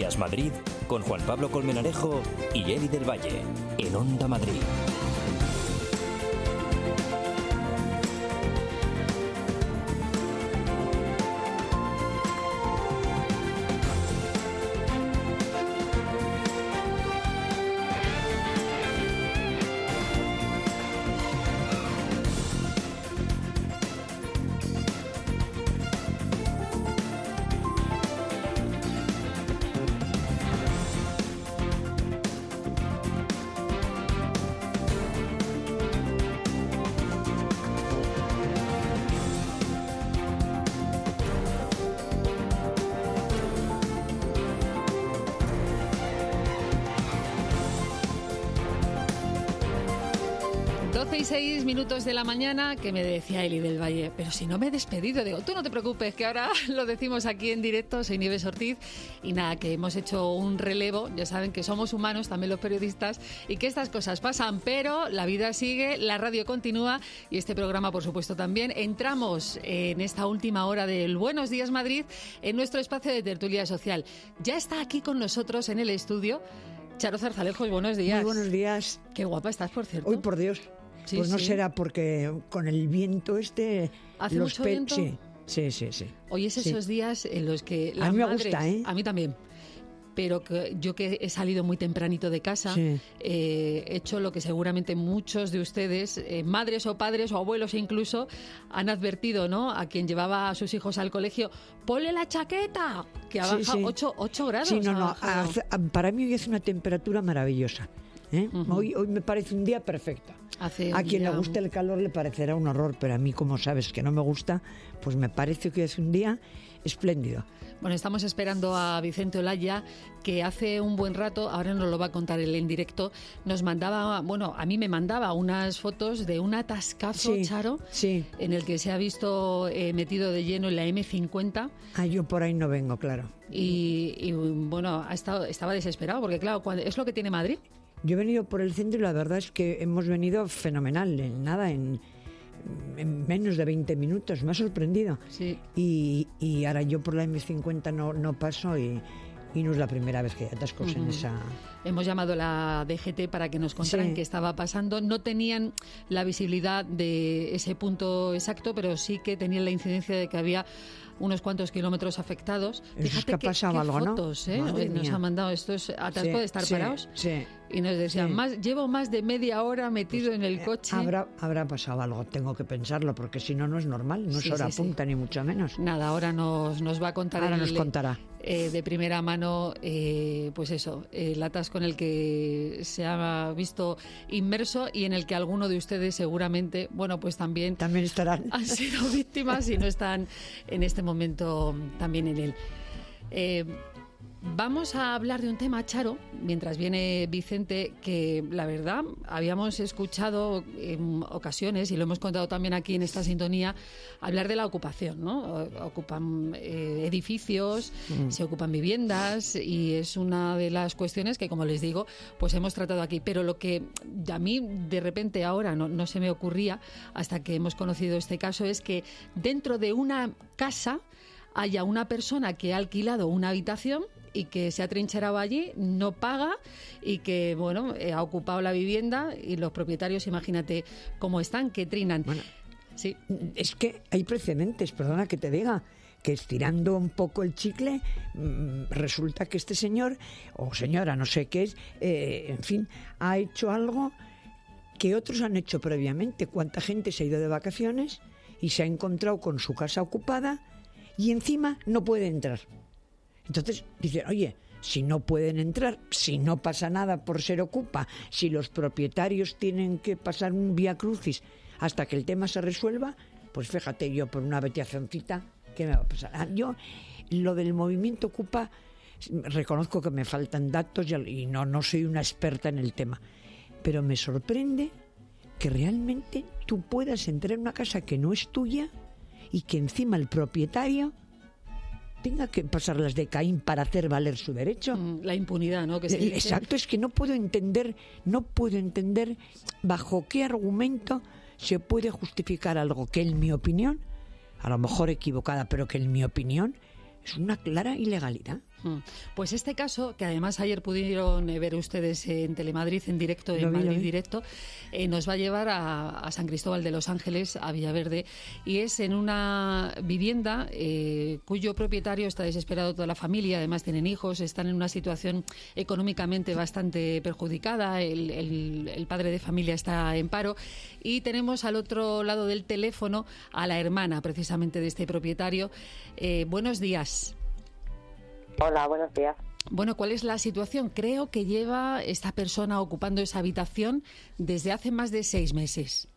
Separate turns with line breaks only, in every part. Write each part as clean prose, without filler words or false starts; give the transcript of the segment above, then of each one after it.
Días Madrid con Juan Pablo Colmenarejo y Eli del Valle en Onda Madrid.
Y 6 minutos de la mañana, que me decía Eli del Valle, pero si no me he despedido. Digo, tú no te preocupes, que ahora lo decimos aquí en directo. Soy Nieves Ortiz y nada, que hemos hecho un relevo. Ya saben que somos humanos, también los periodistas, y que estas cosas pasan, pero la vida sigue, la radio continúa y este programa, por supuesto, también. Entramos en esta última hora del Buenos Días Madrid en nuestro espacio de tertulia social. Ya está aquí con nosotros en el estudio Charo Zarzalejos. Buenos días.
Muy buenos días.
Qué guapa estás, por cierto.
Uy, por Dios.
Sí,
pues no
sí.
será porque con el viento
¿Hace mucho viento?
Sí.
Hoy es esos días en los que las
a mí me
madres,
gusta, ¿eh?
A mí también. Pero yo que he salido muy tempranito de casa,
Sí.
he hecho lo que seguramente muchos de ustedes, madres o padres o abuelos incluso, han advertido, ¿no? A quien llevaba a sus hijos al colegio, ponle la chaqueta, que ha bajado 8 grados.
Sí, no, para mí hoy es una temperatura maravillosa. Hoy me parece un día perfecto. A quien le guste el calor le parecerá un horror, pero a mí, como sabes que no me gusta, pues me parece que es un día espléndido.
Bueno, estamos esperando a Vicente Olaya, que hace un buen rato, ahora nos lo va a contar él en directo, nos mandaba, bueno, a mí me mandaba unas fotos de un atascazo, Charo, en el que se ha visto metido de lleno en la M50.
Yo por ahí no vengo, claro.
Y bueno, estaba desesperado, porque claro, es lo que tiene Madrid.
Yo he venido por el centro y la verdad es que hemos venido fenomenal, en menos de 20 minutos, me ha sorprendido.
Sí.
Y ahora yo por la M50 no paso y no es la primera vez que hay atascos en esa...
Hemos llamado a la DGT para que nos contaran qué estaba pasando. No tenían la visibilidad de ese punto exacto, pero sí que tenían la incidencia de que había unos cuantos kilómetros afectados.
Eso es que ha pasado algo,
fotos,
¿no?
Nos han mandado estos atascos de estar parados.
Sí.
Y nos decían, llevo más de media hora metido en el coche.
Habrá pasado algo, tengo que pensarlo, porque si no, no es normal, no es hora punta, ni mucho menos.
Nada, ahora nos va a contar.
Ahora nos contará.
De primera mano, pues eso, el atasco en el que se ha visto inmerso y en el que alguno de ustedes seguramente, bueno, pues también
estarán.
Han sido víctimas y no están en este momento también en él. Vamos a hablar de un tema, Charo, mientras viene Vicente, que la verdad habíamos escuchado en ocasiones, y lo hemos contado también aquí en esta sintonía, hablar de la ocupación, ¿no? Ocupan edificios, se ocupan viviendas, y es una de las cuestiones que, como les digo, pues hemos tratado aquí. Pero lo que a mí de repente ahora no se me ocurría hasta que hemos conocido este caso es que dentro de una casa haya una persona que ha alquilado una habitación y que se ha trincherado allí, no paga y que, bueno, ha ocupado la vivienda y los propietarios, imagínate cómo están, que trinan.
Bueno,
sí.
Es que hay precedentes, perdona que te diga, que estirando un poco el chicle, resulta que este señor, o señora, no sé qué es, en fin, ha hecho algo que otros han hecho previamente. ¿Cuánta gente se ha ido de vacaciones y se ha encontrado con su casa ocupada y encima no puede entrar? Entonces dicen, oye, si no pueden entrar, si no pasa nada por ser ocupa, si los propietarios tienen que pasar un vía crucis hasta que el tema se resuelva, pues fíjate, yo por una vetiacioncita, ¿qué me va a pasar? Yo, lo del movimiento ocupa, reconozco que me faltan datos y no soy una experta en el tema, pero me sorprende que realmente tú puedas entrar en una casa que no es tuya y que encima el propietario tenga que pasar las de Caín para hacer valer su derecho.
La impunidad, ¿no? Que se dice.
Exacto, es que no puedo entender bajo qué argumento se puede justificar algo que, en mi opinión, a lo mejor equivocada, pero que en mi opinión es una clara ilegalidad.
Pues este caso, que además ayer pudieron ver ustedes en Telemadrid, en directo, en Madrid Directo, nos va a llevar a San Cristóbal de los Ángeles, a Villaverde, y es en una vivienda cuyo propietario está desesperado, toda la familia, además tienen hijos, están en una situación económicamente bastante perjudicada, el padre de familia está en paro, y tenemos al otro lado del teléfono a la hermana precisamente de este propietario. Buenos días.
Hola, buenos días.
Bueno, ¿cuál es la situación? Creo que lleva esta persona ocupando esa habitación desde hace más de 6 meses.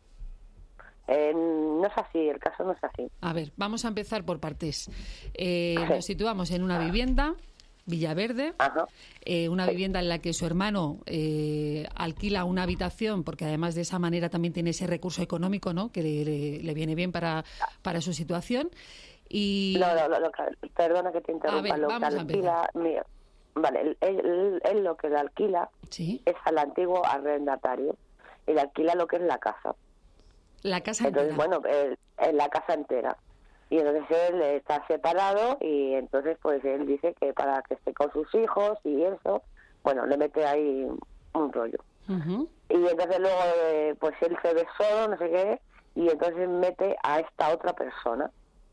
No es así, el caso no es así.
A ver, vamos a empezar por partes. Nos situamos en una vivienda, Villaverde, una vivienda en la que su hermano alquila una habitación, porque además de esa manera también tiene ese recurso económico, ¿no?, que le viene bien para su situación. Y...
perdona que te interrumpa.
Ver, vamos a empezar.
Vale, él lo que le alquila es al antiguo arrendatario. Y le alquila lo que es la casa.
La casa
entonces,
entera.
Bueno, la casa entera. Y entonces él está separado y entonces pues él dice que para que esté con sus hijos y eso, bueno, le mete ahí un rollo. Y entonces luego pues él se ve solo, no sé qué, y entonces mete a esta otra persona.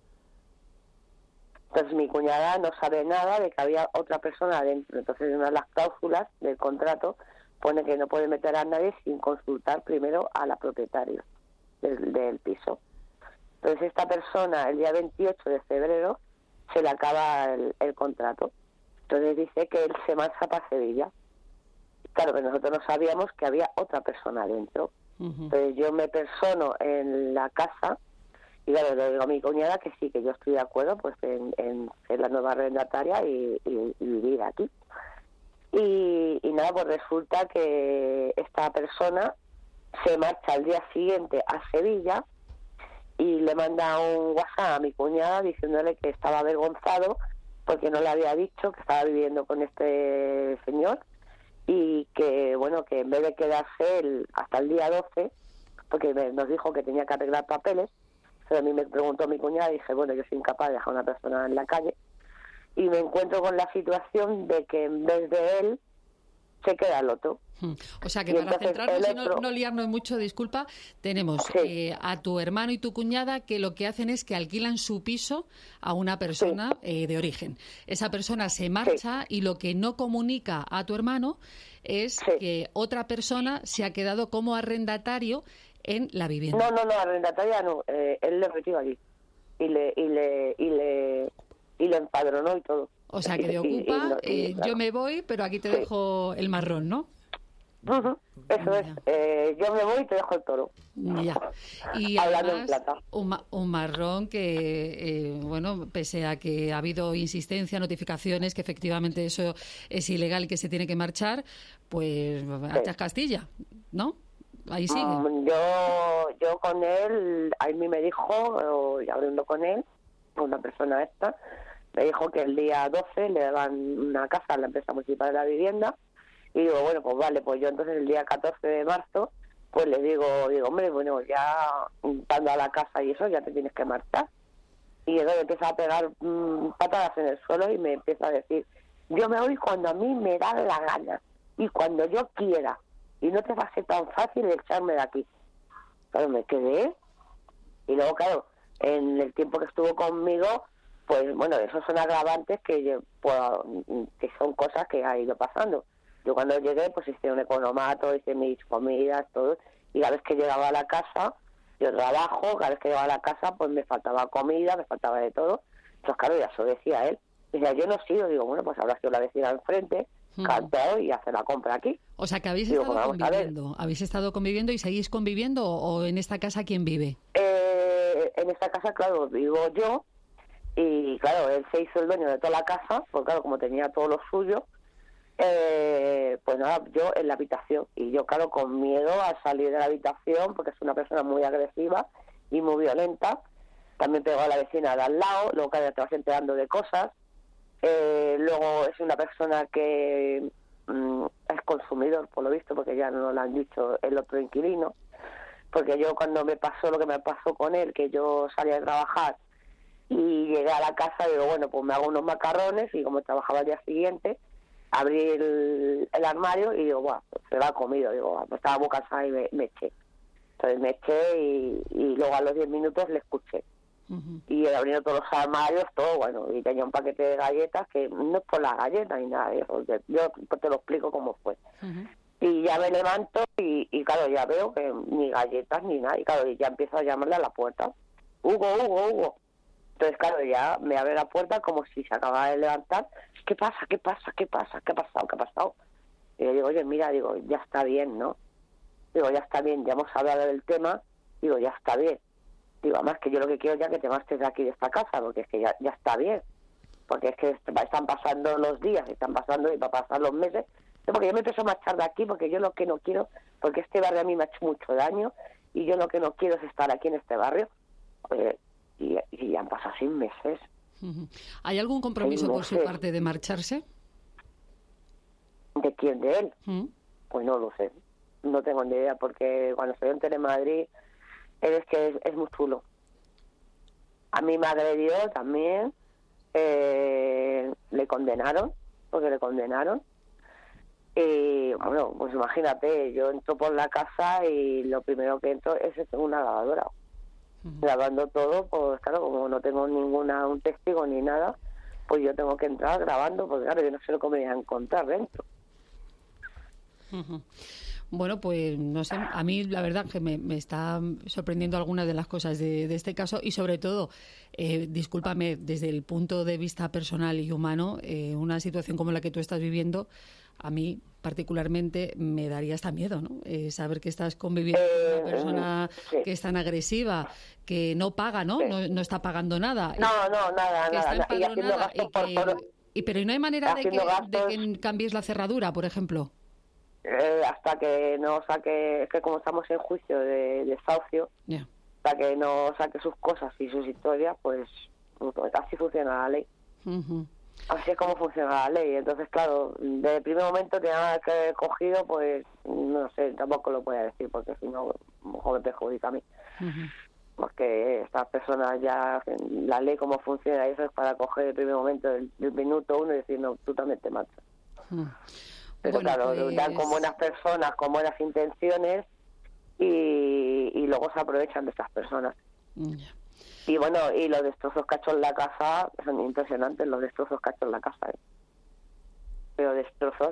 Entonces mi cuñada no sabe nada de que había otra persona adentro. Entonces en una de las cláusulas del contrato pone que no puede meter a nadie sin consultar primero a la propietaria del piso. Entonces esta persona el día 28 de febrero se le acaba el contrato. Entonces dice que él se marcha para Sevilla. Claro, que nosotros no sabíamos que había otra persona adentro. Entonces yo me persono en la casa y claro, le digo a mi cuñada que sí, que yo estoy de acuerdo pues en ser la nueva arrendataria y vivir aquí. Y nada, pues resulta que esta persona se marcha al día siguiente a Sevilla y le manda un WhatsApp a mi cuñada diciéndole que estaba avergonzado porque no le había dicho que estaba viviendo con este señor y que, bueno, que en vez de quedarse él hasta el día 12, porque nos dijo que tenía que arreglar papeles. Pero a mí me preguntó mi cuñada y dije, bueno, yo soy incapaz de dejar a una persona en la calle. Y me encuentro con la situación de que en vez de él, se queda el otro.
O sea que para centrarnos y no liarnos mucho, disculpa, tenemos a tu hermano y tu cuñada que lo que hacen es que alquilan su piso a una persona de origen. Esa persona se marcha y lo que no comunica a tu hermano es que otra persona se ha quedado como arrendatario en la vivienda.
No, arrendataria no. Él le metió allí y le empadronó y todo.
O sea que de ocupa, yo me voy, pero aquí te dejo el marrón, ¿no?
Eso es. Yo me voy y te dejo el toro.
Ya. Y
hablando
además,
en plata.
Un marrón que, bueno, pese a que ha habido insistencia, notificaciones, que efectivamente eso es ilegal y que se tiene que marchar, pues hachas Castilla, ¿no? Ahí sigue.
Yo con él, a mí me dijo, y hablando con él, una persona esta, me dijo que el día 12 le daban una casa a la empresa municipal de la vivienda. Y digo, bueno, pues vale, pues yo entonces el día 14 de marzo, pues le digo, hombre, bueno, ya estando a la casa y eso, ya te tienes que marchar. Y entonces empieza a pegar patadas en el suelo y me empieza a decir, yo me voy cuando a mí me da la gana y cuando yo quiera. Y no te va a ser tan fácil echarme de aquí. Claro, me quedé. Y luego, claro, en el tiempo que estuvo conmigo, pues bueno, esos son agravantes que son cosas que ha ido pasando. Yo cuando llegué, pues hice un economato, hice mis comidas, todo. Y cada vez que llegaba a la casa, yo trabajo, cada vez que llegaba a la casa, pues me faltaba comida, me faltaba de todo. Entonces, claro, ya eso decía él. Decía, yo no sigo. Digo, bueno, pues habrá sido la vecina enfrente, cantado y hacer la compra aquí.
O sea, que habéis estado conviviendo. ¿Habéis estado conviviendo y seguís conviviendo o en esta casa quién vive?
En esta casa, claro, vivo yo. Y claro, él se hizo el dueño de toda la casa, porque claro, como tenía todo lo suyo, pues nada, yo en la habitación. Y yo, claro, con miedo a salir de la habitación, porque es una persona muy agresiva y muy violenta. También pegó a la vecina de al lado, luego cada vez te vas enterando de cosas. Luego es una persona que es consumidor, por lo visto, porque ya no lo han dicho el otro inquilino. Porque yo cuando me pasó lo que me pasó con él, que yo salía de trabajar Y llegué a la casa y digo, bueno, pues me hago unos macarrones, y como trabajaba el día siguiente, abrí el armario y digo, bueno, pues se lo ha comido. Digo, pues estaba muy cansada y me eché. Entonces me eché y luego a los 10 minutos le escuché. Y abriendo todos los armarios, todo, bueno, y tenía un paquete de galletas, que no es por las galletas ni nada, yo te lo explico cómo fue. Y ya me levanto y claro, ya veo que ni galletas ni nada, y claro, ya empiezo a llamarle a la puerta. Hugo. Entonces, claro, ya me abre la puerta como si se acababa de levantar. ¿Qué pasa? ¿Qué ha pasado? Y yo digo, oye, mira, digo, ya está bien, ¿no? Digo, ya está bien, ya hemos hablado del tema, digo, ya está bien. Digo, además que yo lo que quiero ya que te marches de aquí, de esta casa, porque es que ya está bien. Porque es que están pasando los días, están pasando y va a pasar los meses. Porque yo me empiezo a marchar de aquí, porque yo lo que no quiero, porque este barrio a mí me ha hecho mucho daño, y yo lo que no quiero es estar aquí en este barrio. Y ya han pasado 6 meses.
¿Hay algún compromiso por su parte de marcharse?
¿De quién? ¿De él? Pues no lo sé. No tengo ni idea, porque cuando estoy en Telemadrid, él es que es muy chulo. A mí me agredió también. Le condenaron. Y bueno, pues imagínate, yo entro por la casa y lo primero que entro es una lavadora. Grabando todo, pues claro, como no tengo un testigo ni nada, pues yo tengo que entrar grabando, porque claro, yo no sé lo que me voy a encontrar dentro.
Bueno, pues no sé, a mí la verdad que me está sorprendiendo algunas de las cosas de este caso, y sobre todo, discúlpame, desde el punto de vista personal y humano, una situación como la que tú estás viviendo, a mí particularmente me daría hasta miedo, ¿no? Saber que estás conviviendo con una persona que es tan agresiva, que no paga, ¿no? No está pagando nada.
Nada.
Que está empadronada pero no hay manera de que cambies la cerradura, por ejemplo.
Hasta que no saque, es que como estamos en juicio de desahucio, hasta que no saque sus cosas y sus historias, pues así funciona la ley. Así es como funciona la ley. Entonces, claro, desde el primer momento tenía que haber cogido, pues no sé, tampoco lo voy a decir, porque si no, a lo mejor me perjudica a mí. Porque estas personas ya, la ley cómo funciona, eso es para coger el primer momento, del minuto 1, y decir, no, tú también te marchas. Pero bueno, claro, pues dan con buenas personas, con buenas intenciones, y luego se aprovechan de estas personas. Y bueno, y los destrozos que ha hecho en la casa son impresionantes, los destrozos que ha hecho en la casa. Pero destrozos.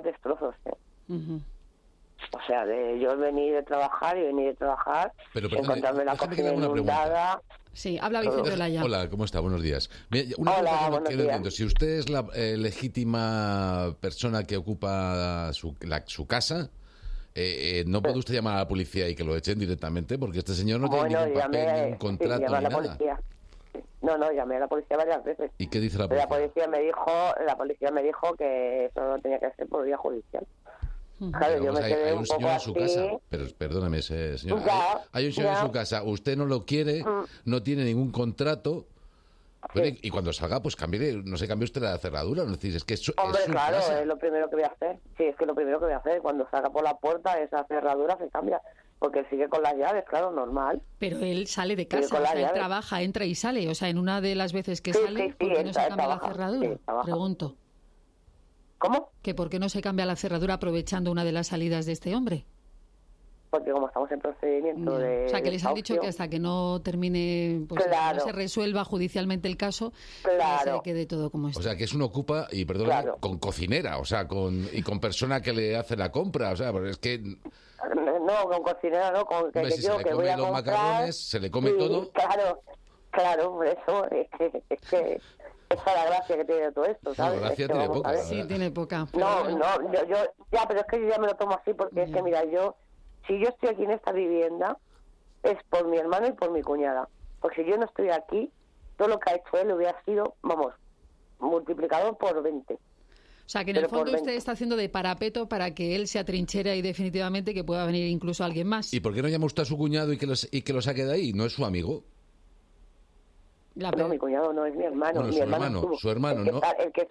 O sea, yo venir de trabajar,
pero
encontrarme la cocina inundada.
Sí, habla Vicente Olaya.
Hola, ¿cómo está? Buenos días. Hola, que no entiendo. Si usted es la legítima persona que ocupa su casa, ¿no puede usted llamar a la policía y que lo echen directamente? Porque este señor no tiene ningún papel, ningún contrato, ni nada.
Policía. No, llamé a la policía varias veces.
¿Y qué dice la policía?
La policía me dijo que eso no tenía que ser por vía judicial. Claro, yo me quedé
hay un señor en su casa, pero perdóname, señor. Hay un señor en su casa, usted no lo quiere, no tiene ningún contrato. Sí. Y cuando salga, pues cambie usted la cerradura. ¿No? Es que
hombre,
es
claro,
casa.
es lo primero que voy a hacer. Sí, es que lo primero que voy a hacer, cuando salga por la puerta, esa cerradura se cambia. Porque él sigue con las llaves, claro, normal.
Pero él sale de casa, o sea, él trabaja, entra y sale. O sea, en una de las veces que sale, ¿por qué no se cambia la cerradura? Pregunto.
¿Cómo?
¿Que por qué no se cambia la cerradura aprovechando una de las salidas de este hombre?
Porque como estamos en procedimiento de...
O sea, que les han dicho que hasta que no termine, pues no se resuelva judicialmente el caso, se quede todo como está.
O sea, que es un ocupa, y perdón, con cocinera, o sea, con persona que le hace la compra, o sea, porque es que...
No, con cocinera no, con que
si yo que voy a comprar... macarrones, se le come todo...
Claro, por eso es que esa es la gracia que tiene todo esto, ¿sabes?
La gracia tiene poca.
Sí, tiene poca.
Pero pero es que yo ya me lo tomo así, porque es que, mira, si yo estoy aquí en esta vivienda, es por mi hermano y por mi cuñada. Porque si yo no estoy aquí, todo lo que ha hecho él hubiera sido, multiplicado por 20.
O sea, que en el fondo usted está haciendo de parapeto para que él se atrinchera y definitivamente que pueda venir incluso alguien más.
¿Y por qué no llama usted a su cuñado y que lo saque de ahí? ¿No es su amigo?
No, mi cuñado no, es mi hermano.
Bueno, su hermano, ¿no?
El que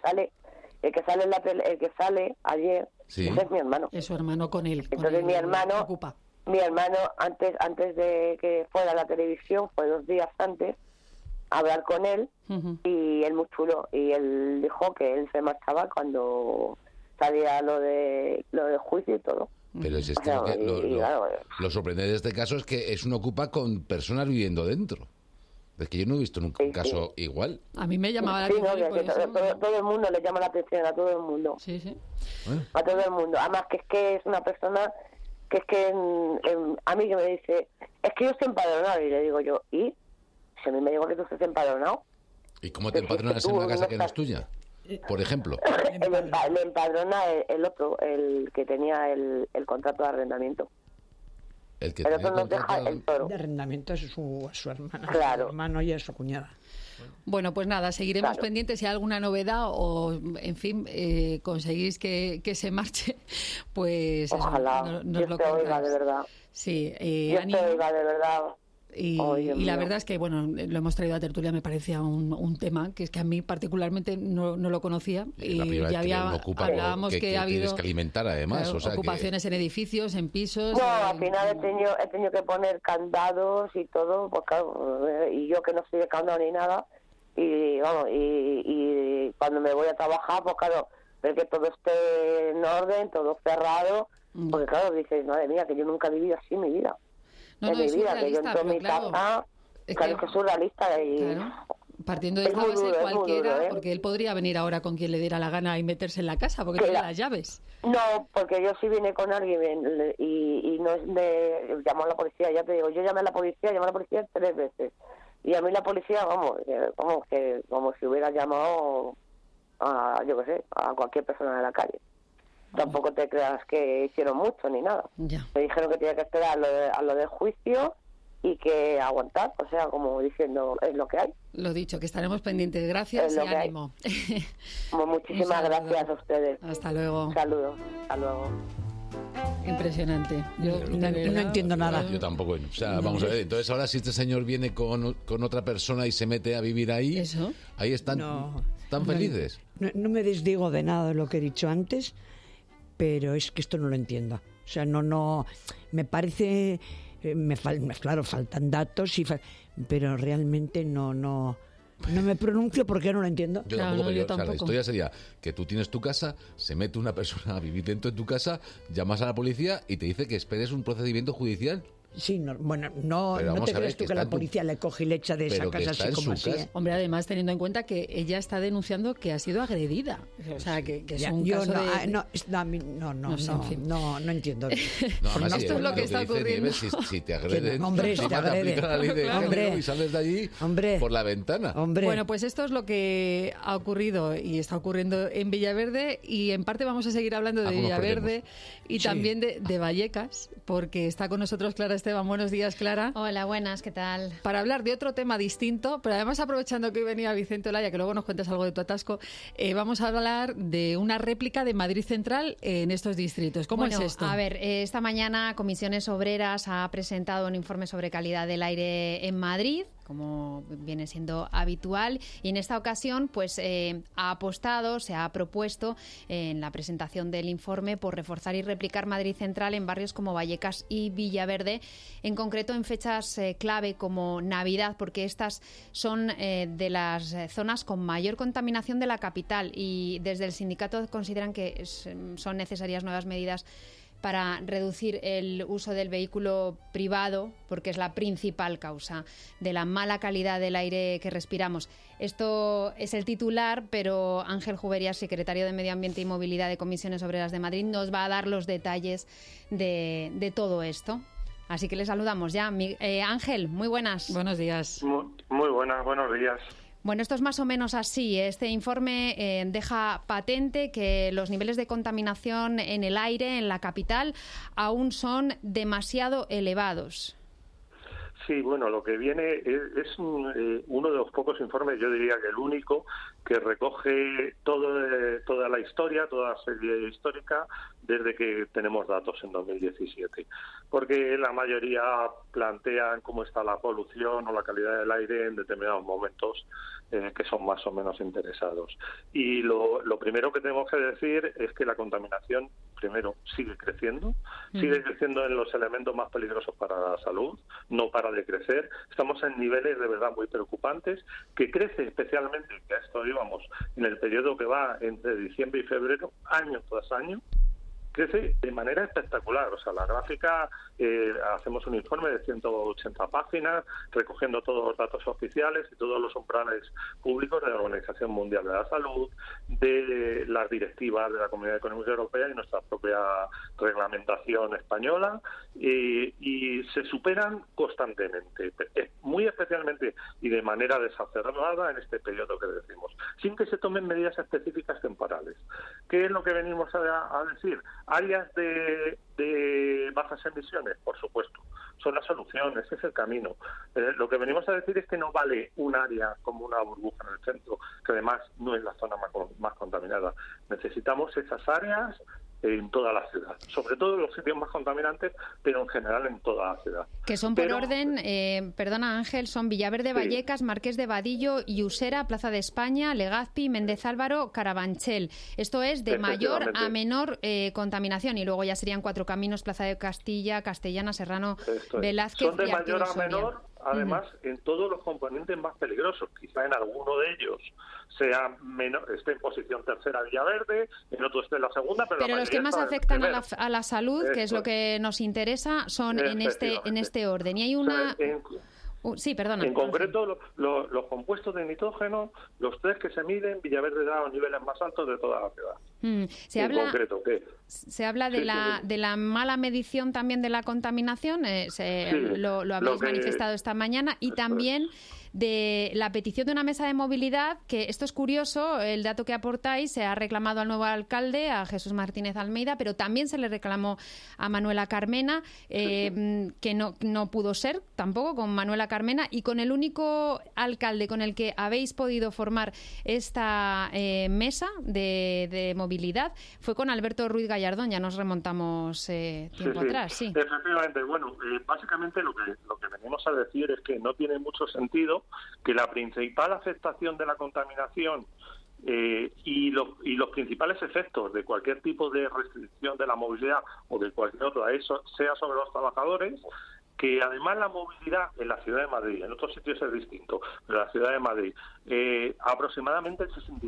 sale ayer,
sí.
Ese es mi hermano.
Es su hermano con él.
Entonces mi hermano antes de que fuera a la televisión, fue 2 días antes, hablar con él, y él muy chulo, y él dijo que él se marchaba cuando salía lo de juicio y todo.
Pero es que lo sorprendente de este caso es que es un ocupa con personas viviendo dentro. Es que yo no he visto nunca un caso igual.
A mí me llamaba la atención.
Todo el mundo le llama la atención, a todo el mundo.
Sí.
A todo el mundo. Además que es una persona que es que a mí que me dice, es que yo estoy empadronado, y le digo yo, ¿y? Si a mí me digo que tú estás empadronado.
¿Y cómo te empadronas en una casa que no es tuya? Por ejemplo.
Le empadrona el otro, el que tenía el contrato de arrendamiento.
El que
el otro nos deja el toro.
De arrendamiento es su hermana,
claro.
Su hermano y a su cuñada.
Bueno, pues nada, seguiremos pendientes. Si hay alguna novedad o, en fin, conseguís que se marche, pues
ojalá,
nos lo
te oiga de verdad.
Sí,
ánimo. Te oiga de verdad.
Y la verdad es que, bueno, lo hemos traído a tertulia, me parecía un tema que es que a mí particularmente no lo conocía. Y ya hablábamos que ha habido
tienes que alimentar, además.
Claro, ocupaciones en edificios, en pisos.
No, al final he tenido que poner candados y todo, pues claro, y yo que no soy de candado ni nada, y vamos, y cuando me voy a trabajar, pues claro, ver que todo esté en orden, todo cerrado, porque claro, dices, madre mía, que yo nunca he vivido así en mi vida. En mi vida, que yo entro en mi casa, claro que es surrealista. Y
claro, partiendo de esta base, cualquiera, duro, porque él podría venir ahora con quien le diera la gana y meterse en la casa, porque tiene las llaves.
No, porque yo si vine con alguien y no es de... Llamo a la policía, ya te digo, yo llamé a la policía 3 veces. Y a mí la policía, como si hubiera llamado a, yo qué sé, a cualquier persona de la calle. Tampoco te creas que hicieron mucho ni nada.
Ya.
Me dijeron que tenía que esperar a lo del juicio y que aguantar, o sea, como diciendo, es lo que hay.
Lo dicho, que estaremos pendientes. Gracias y ánimo.
Muchísimas gracias a ustedes.
Hasta luego.
Saludos. Hasta luego.
Impresionante. Yo
no entiendo nada.
Yo tampoco. O sea, vamos a ver. Entonces, ahora si este señor viene con otra persona y se mete a vivir ahí, ahí están tan felices.
No me desdigo de nada de lo que he dicho antes, pero es que esto no lo entiendo. O sea, no me parece, claro, faltan datos, pero realmente no me pronuncio porque no lo entiendo.
Yo tampoco, yo tampoco. O sea, la historia sería que tú tienes tu casa, se mete una persona a vivir dentro de tu casa, llamas a la policía y te dice que esperes un procedimiento judicial.
Sí, no te crees tú que la policía le coge y le echa de esa casa así como así.
Hombre, además, teniendo en cuenta que ella está denunciando que ha sido agredida. O sea, que es un caso
no entiendo.
Esto es lo que está ocurriendo.
Si te agreden,
hombre,
te agreden la ley de género y sales de allí por la ventana.
Bueno, pues esto es lo que ha ocurrido y está ocurriendo en Villaverde, y en parte vamos a seguir hablando de Villaverde y también de Vallecas, porque está con nosotros Clara Esteban. Buenos días, Clara.
Hola, buenas, ¿qué tal?
Para hablar de otro tema distinto, pero además aprovechando que hoy venía Vicente Olaya, que luego nos cuentas algo de tu atasco, vamos a hablar de una réplica de Madrid Central en estos distritos. ¿Cómo es esto?
A ver, esta mañana Comisiones Obreras ha presentado un informe sobre calidad del aire en Madrid, como viene siendo habitual, y en esta ocasión pues se ha propuesto en la presentación del informe por reforzar y replicar Madrid Central en barrios como Vallecas y Villaverde, en concreto en fechas clave como Navidad, porque estas son de las zonas con mayor contaminación de la capital, y desde el sindicato consideran que son necesarias nuevas medidas para reducir el uso del vehículo privado, porque es la principal causa de la mala calidad del aire que respiramos. Esto es el titular, pero Ángel Juberías, secretario de Medio Ambiente y Movilidad de Comisiones Obreras de Madrid, nos va a dar los detalles de todo esto. Así que le saludamos ya. Ángel, muy buenas.
Buenos días.
Muy buenas, buenos días.
Bueno, esto es más o menos así. Este informe deja patente que los niveles de contaminación en el aire en la capital aún son demasiado elevados.
Sí, bueno, lo que viene es uno de los pocos informes, yo diría que el único, que recoge toda la historia, toda la serie histórica desde que tenemos datos en 2017, porque la mayoría plantean cómo está la polución o la calidad del aire en determinados momentos que son más o menos interesados. Y lo primero que tenemos que decir es que la contaminación, primero, sigue creciendo en los elementos más peligrosos para la salud, no para de crecer. Estamos en niveles de verdad muy preocupantes, que crece especialmente, que a esto íbamos, en el periodo que va entre diciembre y febrero, año tras año, crece de manera espectacular. O sea, la gráfica, hacemos un informe de 180 páginas, recogiendo todos los datos oficiales y todos los umbrales públicos de la Organización Mundial de la Salud, de las directivas de la Comunidad Económica Europea y nuestra propia reglamentación española, y se superan constantemente, muy especialmente y de manera desacerbada en este periodo que decimos, sin que se tomen medidas específicas temporales. ¿Qué es lo que venimos a decir? Áreas de bajas emisiones, por supuesto, son la solución, ese es el camino. Lo que venimos a decir es que no vale un área como una burbuja en el centro, que además no es la zona más contaminada. Necesitamos esas áreas en toda la ciudad, sobre todo en los sitios más contaminantes, pero en general en toda la ciudad.
Que son por orden, perdona Ángel, son Villaverde, Vallecas, Marqués de Vadillo, Usera, Plaza de España, Legazpi, Méndez Álvaro, Carabanchel. Esto es de mayor a menor contaminación, y luego ya serían Cuatro Caminos, Plaza de Castilla, Castellana, Serrano, Velázquez.
Son de
y
mayor a
Soria.
menor, además, en todos los componentes más peligrosos. Quizá en alguno de ellos sea menor, esté en posición tercera Villaverde, en otro esté en la segunda, pero
los que más afectan a la salud, que es lo que nos interesa, son en este orden. Y hay una... sí, perdona.
En concreto, los compuestos de nitrógeno, los tres que se miden, Villaverde da los niveles más altos de toda la ciudad.
Se habla de la mala medición también de la contaminación, lo habéis manifestado esta mañana, y también de la petición de una mesa de movilidad, que esto es curioso, el dato que aportáis, se ha reclamado al nuevo alcalde, a Jesús Martínez Almeida, pero también se le reclamó a Manuela Carmena, que no pudo ser tampoco con Manuela Carmena, y con el único alcalde con el que habéis podido formar esta mesa de movilidad fue con Alberto Ruiz Gallardón. Ya nos remontamos tiempo atrás. Sí.
Efectivamente. Bueno, básicamente lo que venimos a decir es que no tiene mucho sentido que la principal afectación de la contaminación y los principales efectos de cualquier tipo de restricción de la movilidad o de cualquier otra, eso sea sobre los trabajadores, que además la movilidad en la ciudad de Madrid, en otros sitios es distinto, pero en la ciudad de Madrid, aproximadamente el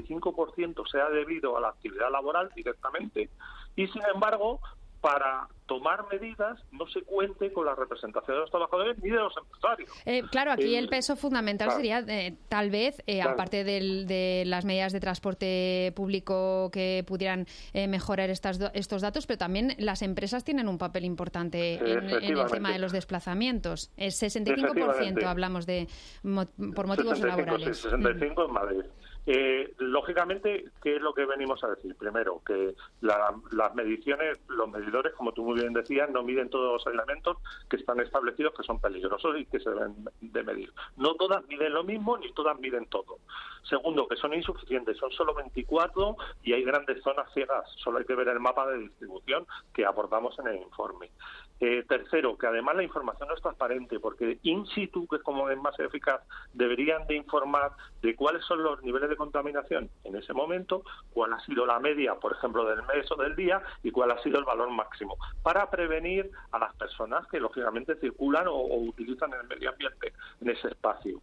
65% sea debido a la actividad laboral directamente, y sin embargo, para tomar medidas no se cuente con la representación de los trabajadores ni de los empresarios.
Claro, aquí el peso fundamental sería, tal vez, aparte de las medidas de transporte público que pudieran mejorar estos datos, pero también las empresas tienen un papel importante en el tema de los desplazamientos. El 65% hablamos por motivos laborales.
65 en Madrid. Lógicamente, ¿qué es lo que venimos a decir? Primero, que las mediciones, los medidores, como tú muy bien decías, no miden todos los elementos que están establecidos, que son peligrosos y que se deben de medir. No todas miden lo mismo, ni todas miden todo. Segundo, que son insuficientes, son solo 24 y hay grandes zonas ciegas. Solo hay que ver el mapa de distribución que aportamos en el informe. Tercero, que además la información no es transparente, porque in situ, que es como es más eficaz, deberían de informar de cuáles son los niveles de contaminación en ese momento, cuál ha sido la media, por ejemplo, del mes o del día, y cuál ha sido el valor máximo, para prevenir a las personas que lógicamente circulan o utilizan el medio ambiente en ese espacio.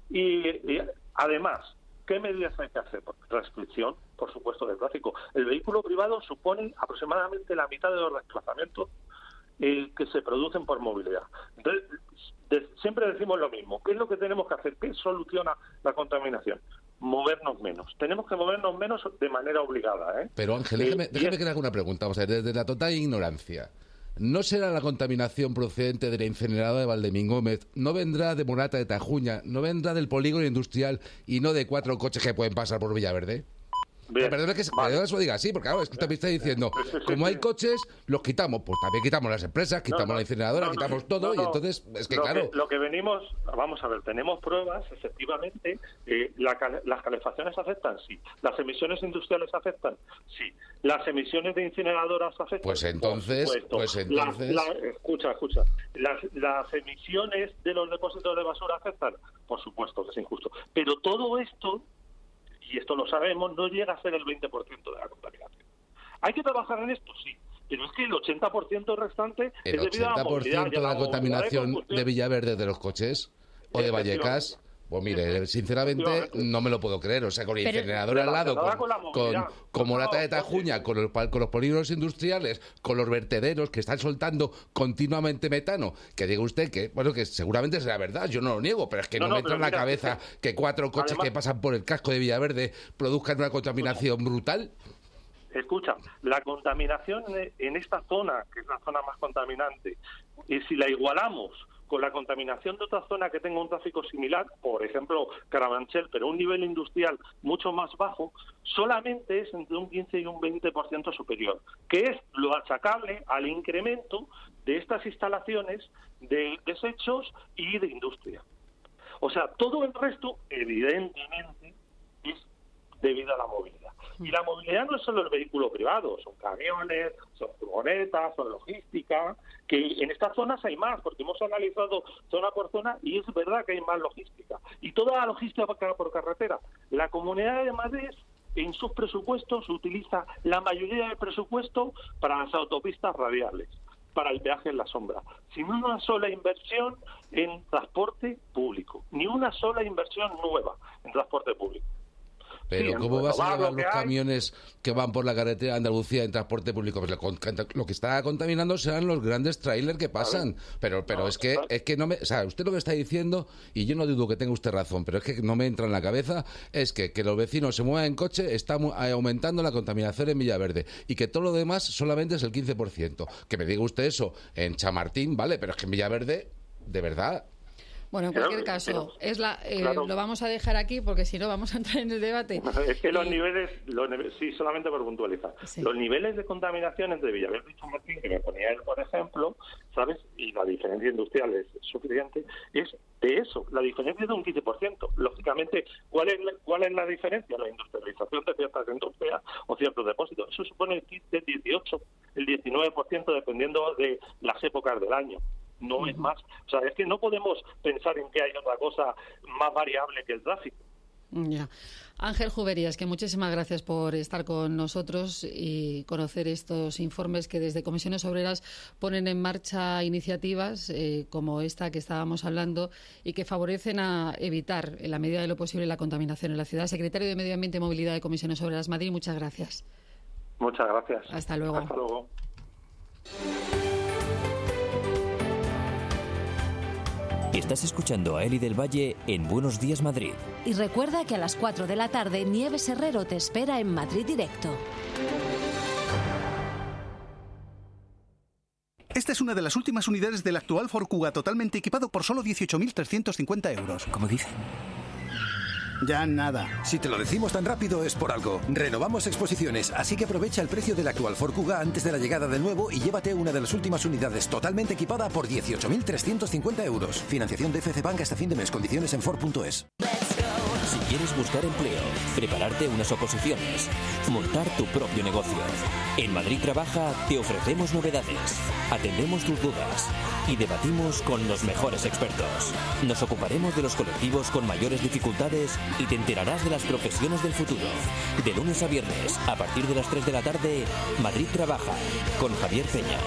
Y además, ¿qué medidas hay que hacer? Restricción, por supuesto, del tráfico. El vehículo privado supone aproximadamente la mitad de los desplazamientos que se producen por movilidad. Entonces, siempre decimos lo mismo. ¿Qué es lo que tenemos que hacer? ¿Qué soluciona la contaminación? Movernos menos. Tenemos que movernos menos de manera obligada.
Pero Ángel, déjame que le haga una pregunta. Vamos a ver, desde la total ignorancia. ¿No será la contaminación procedente de la incineradora de Valdemingómez? ¿No vendrá de Morata de Tajuña? ¿No vendrá del polígono industrial y no de 4 coches que pueden pasar por Villaverde? Perdón que se lo diga así, porque claro, es que usted me está diciendo, como hay coches, los quitamos, pues también quitamos las empresas, quitamos la incineradora, quitamos todo, y entonces, es que claro...
Lo que venimos, vamos a ver, tenemos pruebas, efectivamente, las calefacciones afectan, sí. Las emisiones industriales afectan, sí. Las emisiones de incineradoras afectan.
Pues entonces...
Escucha. Las emisiones de los depósitos de basura afectan, por supuesto que es injusto. Pero todo esto, y esto lo sabemos, no llega a ser el 20% de la contaminación. ¿Hay que trabajar en esto? Sí. Pero es que el 80% restante
es debido a la movilidad. ¿El 80% de la contaminación de Villaverde de los coches o de Vallecas? Pues mire, sinceramente no me lo puedo creer. O sea, con el incinerador al lado, como lata de Tajuña, con los polígonos industriales, con los vertederos que están soltando continuamente metano, que diga usted que, bueno, que seguramente será verdad, yo no lo niego, pero es que no me entra en la cabeza que 4 coches además, que pasan por el casco de Villaverde produzcan una contaminación brutal.
Escucha, la contaminación en esta zona, que es la zona más contaminante, y si la igualamos con la contaminación de otra zona que tenga un tráfico similar, por ejemplo Carabanchel, pero un nivel industrial mucho más bajo, solamente es entre un 15 y un 20% superior, que es lo achacable al incremento de estas instalaciones de desechos y de industria. O sea, todo el resto, evidentemente, es debido a la movilidad. Y la movilidad no es solo el vehículo privado, son camiones, son furgonetas, son logística, que en estas zonas hay más, porque hemos analizado zona por zona y es verdad que hay más logística. Y toda la logística va por carretera. La Comunidad de Madrid, en sus presupuestos, utiliza la mayoría del presupuesto para las autopistas radiales, para el peaje en la sombra, sin una sola inversión en transporte público, ni una sola inversión nueva en transporte público.
Pero sí, ¿cómo vas a llevar los camiones que van por la carretera de Andalucía en transporte público? Pues lo que está contaminando serán los grandes trailers que pasan. Pero es que no me... O sea, usted lo que está diciendo, y yo no dudo que tenga usted razón, pero es que no me entra en la cabeza, es que los vecinos se muevan en coche está aumentando la contaminación en Villaverde y que todo lo demás solamente es el 15%. Que me diga usted eso en Chamartín, vale, pero es que en Villaverde, de verdad...
Bueno, en cualquier caso, claro. Lo vamos a dejar aquí porque si no vamos a entrar en el debate.
Es que los niveles, sí, solamente por puntualizar, sí. Los niveles de contaminación entre Villaverde y Chamartín, que me ponía él, por ejemplo, ¿sabes? Y la diferencia industrial es suficiente, es de eso, la diferencia es de un 15%. Lógicamente, ¿cuál es la diferencia? La industrialización de ciertas industrias o ciertos depósitos. Eso supone el 15, el 18, el 19%, dependiendo de las épocas del año. No es más. O sea, es que no podemos pensar en que hay otra cosa más variable que el tráfico.
Ya. Ángel Juberías, que muchísimas gracias por estar con nosotros y conocer estos informes que desde Comisiones Obreras ponen en marcha iniciativas como esta que estábamos hablando y que favorecen a evitar, en la medida de lo posible, la contaminación en la ciudad. Secretario de Medio Ambiente y Movilidad de Comisiones Obreras Madrid, muchas gracias.
Muchas gracias.
Hasta luego.
Hasta luego.
Estás escuchando a Eli del Valle en Buenos Días Madrid.
Y recuerda que a las 4 de la tarde Nieves Herrero te espera en Madrid Directo.
Esta es una de las últimas unidades del actual Ford Kuga totalmente equipado por solo 18.350 euros.
¿Cómo dice?
Ya nada.
Si te lo decimos tan rápido es por algo. Renovamos exposiciones, así que aprovecha el precio del actual Ford Kuga antes de la llegada del nuevo y llévate una de las últimas unidades totalmente equipada por 18.350 euros. Financiación de FC Bank hasta fin de mes. Condiciones en Ford.es.
Si quieres buscar empleo, prepararte unas oposiciones, montar tu propio negocio, en Madrid Trabaja te ofrecemos novedades, atendemos tus dudas y debatimos con los mejores expertos. Nos ocuparemos de los colectivos con mayores dificultades y te enterarás de las profesiones del futuro. De lunes a viernes, a partir de las 3 de la tarde, Madrid Trabaja, con Javier Peña.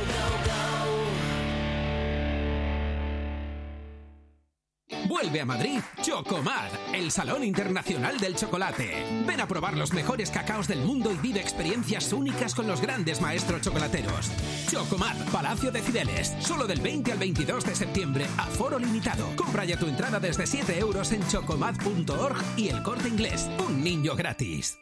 Vuelve a Madrid Chocomad, el Salón Internacional del Chocolate. Ven a probar los mejores cacaos del mundo y vive experiencias únicas con los grandes maestros chocolateros. Chocomad, Palacio de Cibeles, solo del 20 al 22 de septiembre, aforo limitado. Compra ya tu entrada desde 7 euros en chocomad.org y El Corte Inglés. Un niño gratis.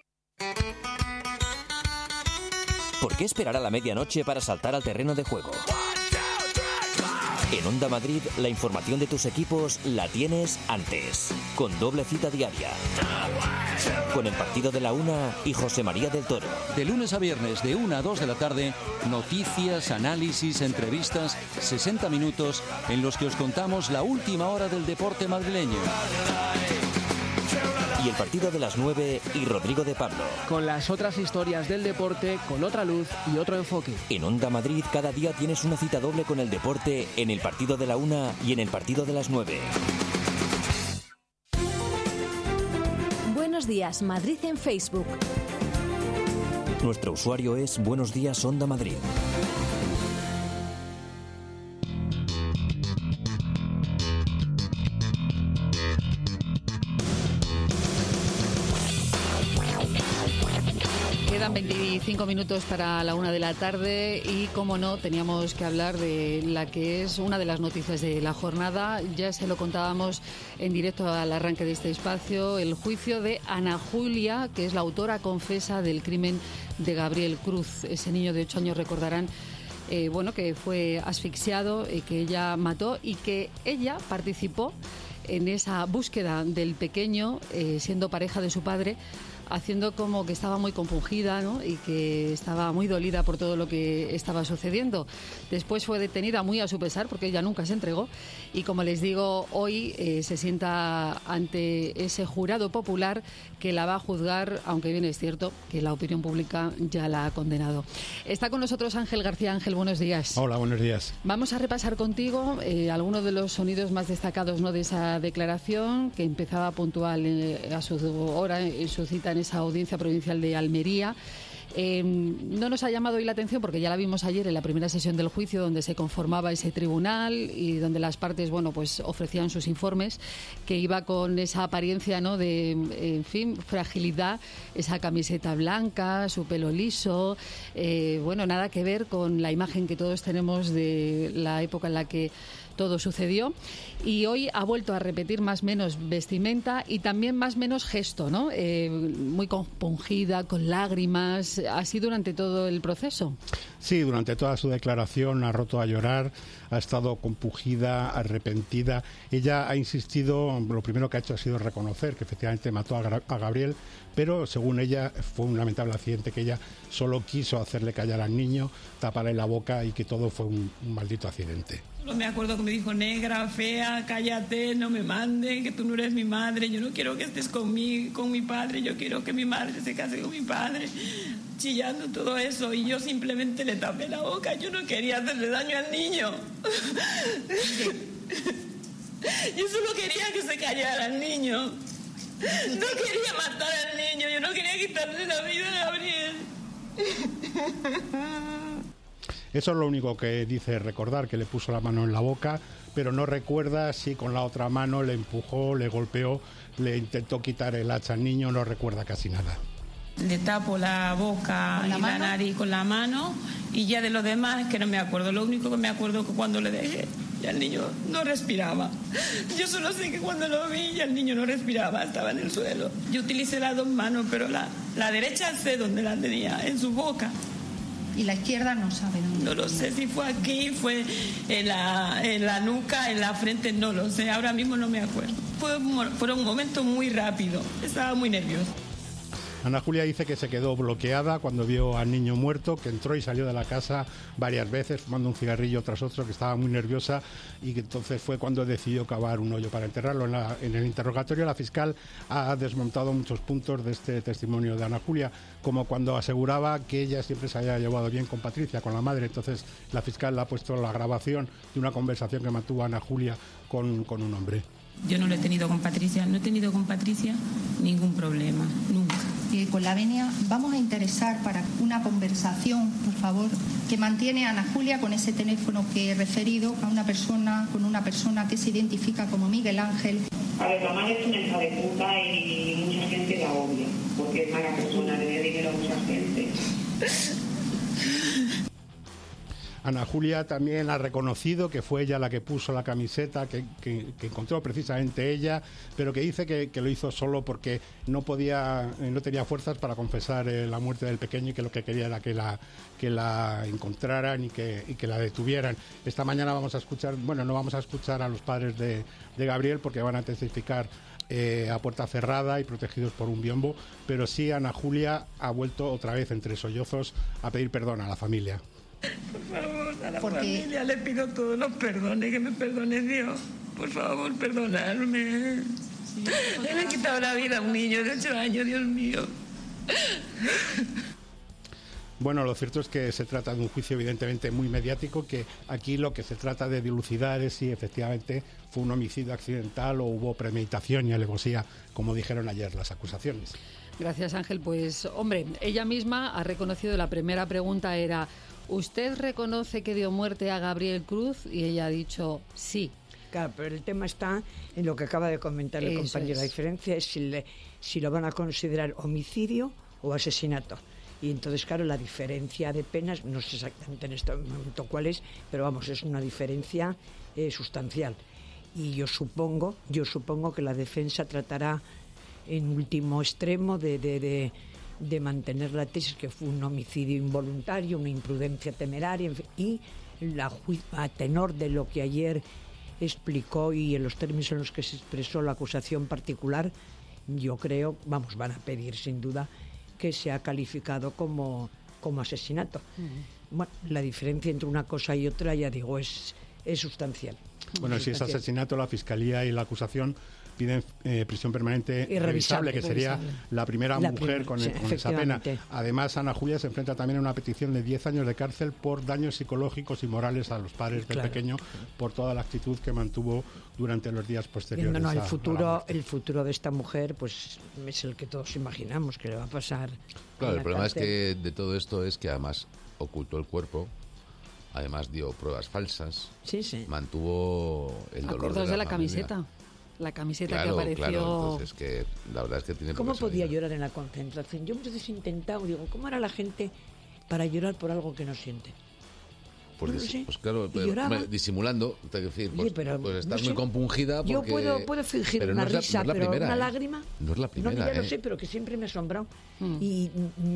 ¿Por qué esperar a la medianoche para saltar al terreno de juego? En Onda Madrid, la información de tus equipos la tienes antes, con doble cita diaria. Con el partido de la 1 y José María del Toro.
De lunes a viernes, de 1 a 2 de la tarde, noticias, análisis, entrevistas, 60 minutos en los que os contamos la última hora del deporte madrileño.
Y el partido de las 9 y Rodrigo de Pablo.
Con las otras historias del deporte, con otra luz y otro enfoque.
En Onda Madrid cada día tienes una cita doble con el deporte en el partido de la 1 y en el partido de las 9.
Buenos días, Madrid en Facebook.
Nuestro usuario es Buenos Días Onda Madrid.
Quedan 25 minutos para la 1 de la tarde y, como no, teníamos que hablar de la que es una de las noticias de la jornada. Ya se lo contábamos en directo al arranque de este espacio, el juicio de Ana Julia, que es la autora confesa del crimen de Gabriel Cruz. Ese niño de 8 años, recordarán, que fue asfixiado, que ella mató y que ella participó en esa búsqueda del pequeño, siendo pareja de su padre, haciendo como que estaba muy compungida, ¿no? Y que estaba muy dolida por todo lo que estaba sucediendo. Después fue detenida muy a su pesar, porque ella nunca se entregó. Y como les digo, hoy se sienta ante ese jurado popular que la va a juzgar, aunque bien es cierto que la opinión pública ya la ha condenado. Está con nosotros Ángel García. Ángel, buenos días.
Hola, buenos días.
Vamos a repasar contigo algunos de los sonidos más destacados, ¿no?, de esa declaración, que empezaba puntual a su hora, en su cita en esa audiencia provincial de Almería. No nos ha llamado hoy la atención porque ya la vimos ayer en la primera sesión del juicio, donde se conformaba ese tribunal y donde las partes, ofrecían sus informes, que iba con esa apariencia, ¿no?, de, fragilidad, esa camiseta blanca, su pelo liso, nada que ver con la imagen que todos tenemos de la época en la que todo sucedió. Y hoy ha vuelto a repetir más o menos vestimenta y también más o menos gesto, ¿no? Muy compungida, con lágrimas, así durante todo el proceso.
Sí, durante toda su declaración ha roto a llorar, ha estado compungida, arrepentida. Ella ha insistido, lo primero que ha hecho ha sido reconocer que efectivamente mató a Gabriel, pero según ella fue un lamentable accidente, que ella solo quiso hacerle callar al niño, taparle la boca y que todo fue un maldito accidente.
Solo me acuerdo que me dijo: negra, fea, cállate, no me manden, que tú no eres mi madre, yo no quiero que estés conmigo, con mi padre, yo quiero que mi madre se case con mi padre, chillando todo eso, y yo simplemente le tapé la boca, yo no quería hacerle daño al niño. Yo solo quería que se callara al niño, no quería matar al niño, yo no quería quitarle la vida a Gabriel.
Eso es lo único que dice recordar, que le puso la mano en la boca, pero no recuerda si con la otra mano le empujó, le golpeó, le intentó quitar el hacha al niño, no recuerda casi nada.
Le tapo la boca y la nariz con la mano, y ya de lo demás es que no me acuerdo. Lo único que me acuerdo es que cuando le dejé, ya el niño no respiraba. Yo solo sé que cuando lo vi, ya el niño no respiraba, estaba en el suelo. Yo utilicé las dos manos, pero la derecha sé dónde la tenía, en su boca.
Y la izquierda no sabe dónde.
No lo sé si fue aquí, fue en la nuca, en la frente, no lo sé. Ahora mismo no me acuerdo. Fue un momento muy rápido. Estaba muy nerviosa.
Ana Julia dice que se quedó bloqueada cuando vio al niño muerto, que entró y salió de la casa varias veces fumando un cigarrillo tras otro, que estaba muy nerviosa, y que entonces fue cuando decidió cavar un hoyo para enterrarlo. En el interrogatorio la fiscal ha desmontado muchos puntos de este testimonio de Ana Julia, como cuando aseguraba que ella siempre se había llevado bien con Patricia, con la madre. Entonces la fiscal le ha puesto la grabación de una conversación que mantuvo Ana Julia con un hombre.
Yo no lo he tenido con Patricia, no he tenido con Patricia ningún problema, nunca.
Con la venia vamos a interesar para una conversación, por favor, que mantiene Ana Julia con ese teléfono que he referido a una persona, con una persona que se identifica como Miguel Ángel.
A ver, la madre es una hija de puta y mucha gente la odia, porque es mala persona, le da dinero a mucha gente.
Ana Julia también ha reconocido que fue ella la que puso la camiseta, que encontró precisamente ella, pero que dice que lo hizo solo porque no tenía fuerzas para confesar la muerte del pequeño y que lo que quería era que la encontraran y que la detuvieran. Esta mañana no vamos a escuchar a los padres de Gabriel porque van a testificar a puerta cerrada y protegidos por un biombo, pero sí Ana Julia ha vuelto otra vez entre sollozos a pedir perdón a la familia.
Por favor, a la familia le pido todos los perdones, que me perdone Dios. Por favor, perdonadme. Le he quitado la vida a un niño de 8 años, Dios mío.
Bueno, lo cierto es que se trata de un juicio evidentemente muy mediático, que aquí lo que se trata de dilucidar es si efectivamente fue un homicidio accidental o hubo premeditación y alevosía, como dijeron ayer las acusaciones.
Gracias, Ángel. Pues, hombre, ella misma ha reconocido, la primera pregunta era: ¿usted reconoce que dio muerte a Gabriel Cruz? Y ella ha dicho sí.
Claro, pero el tema está en lo que acaba de comentar el compañero. La diferencia es si lo van a considerar homicidio o asesinato. Y entonces, claro, la diferencia de penas, no sé exactamente en este momento cuál es, pero vamos, es una diferencia sustancial. Y yo supongo que la defensa tratará en último extremo de mantener la tesis que fue un homicidio involuntario, una imprudencia temeraria, en fin, y a tenor de lo que ayer explicó y en los términos en los que se expresó la acusación particular, yo creo, van a pedir sin duda que sea calificado como asesinato. Bueno, la diferencia entre una cosa y otra, ya digo, es sustancial.
Bueno, si es asesinato, la Fiscalía y la acusación piden prisión permanente irrevisable, que sería la primera mujer con esa pena. Además, Ana Julia se enfrenta también a una petición de 10 años de cárcel por daños psicológicos y morales a los padres del pequeño por toda la actitud que mantuvo durante los días posteriores.
El futuro de esta mujer pues es el que todos imaginamos que le va a pasar.
Claro, el problema es que de todo esto es que además ocultó el cuerpo. Además dio pruebas falsas.
Sí.
Mantuvo el dolor
de la camiseta. La camiseta que apareció.
Claro, entonces que la verdad es que tiene.
¿Cómo podía llorar en la concentración? Yo muchas veces he intentado, digo, ¿cómo era la gente para llorar por algo que no siente?
Pues,
no sé.
Pues claro, disimulando, es decir, pues estás muy compungida.
Yo puedo fingir una risa, pero una lágrima.
No es la primera.
No, ya lo sé, pero que siempre me ha asombrado. Y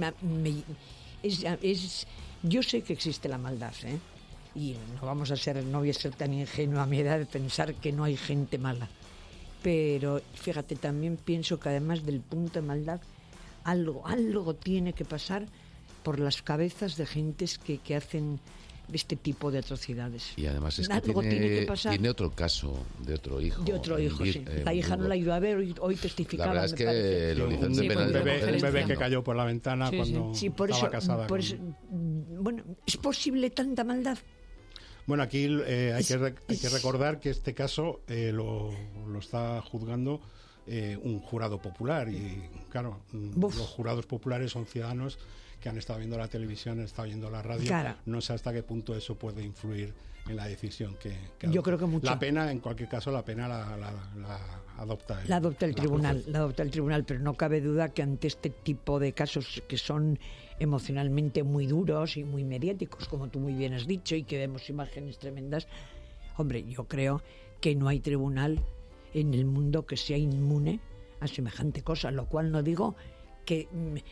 yo sé que existe la maldad, y no voy a ser tan ingenua a mi edad de pensar que no hay gente mala. Pero fíjate, también pienso que además del punto de maldad, algo tiene que pasar por las cabezas de gentes que hacen este tipo de atrocidades.
Y además es que tiene otro caso de otro hijo.
Sí. La hija no la iba a ver, hoy testificaba.
La verdad es que lo dicen de pena.
El bebé que cayó por la ventana cuando estaba casada.
Bueno, ¿es posible tanta maldad?
Bueno, aquí hay que recordar que este caso lo está juzgando un jurado popular y, claro, los jurados populares son ciudadanos que han estado viendo la televisión, han estado viendo la radio. Claro. No sé hasta qué punto eso puede influir en la decisión que
yo creo que mucho.
La pena, en cualquier caso, la pena la adopta
el tribunal, pero no cabe duda que ante este tipo de casos que son emocionalmente muy duros y muy mediáticos, como tú muy bien has dicho, y que vemos imágenes tremendas, hombre, yo creo que no hay tribunal en el mundo que sea inmune a semejante cosa, lo cual no digo que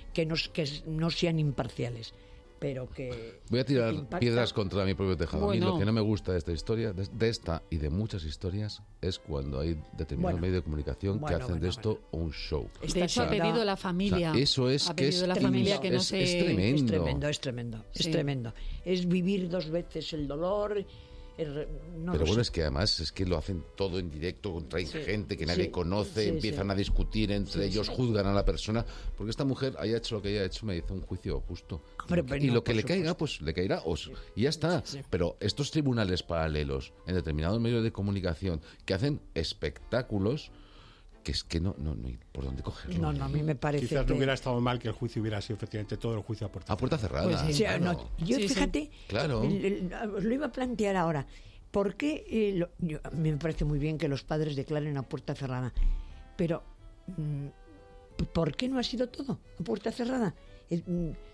no sean imparciales, pero que...
Voy a tirar piedras contra mi propio tejado. A mí lo que no me gusta de esta historia, de esta y de muchas historias, es cuando hay determinados medios de comunicación que hacen de esto un show.
De hecho, ha pedido la familia.
Eso es
que es
tremendo.
Es tremendo. Es vivir 2 veces el dolor.
Pero bueno, es que además lo hacen todo en directo, traen gente que nadie conoce, empiezan a discutir entre ellos, juzgan a la persona, porque esta mujer haya hecho lo que haya hecho, me dice un juicio justo. Y lo que le caiga, pues le caerá, y ya está. Pero estos tribunales paralelos en determinados medios de comunicación que hacen espectáculos, que es que no hay por dónde cogerlo.
No, a mí me parece
quizás no hubiera estado mal que el juicio hubiera sido efectivamente todo el juicio a puerta
cerrada.
Pues yo fíjate,
claro.
Lo iba a plantear ahora. ¿Por qué? Me parece muy bien que los padres declaren a puerta cerrada, pero ¿por qué no ha sido todo a puerta cerrada?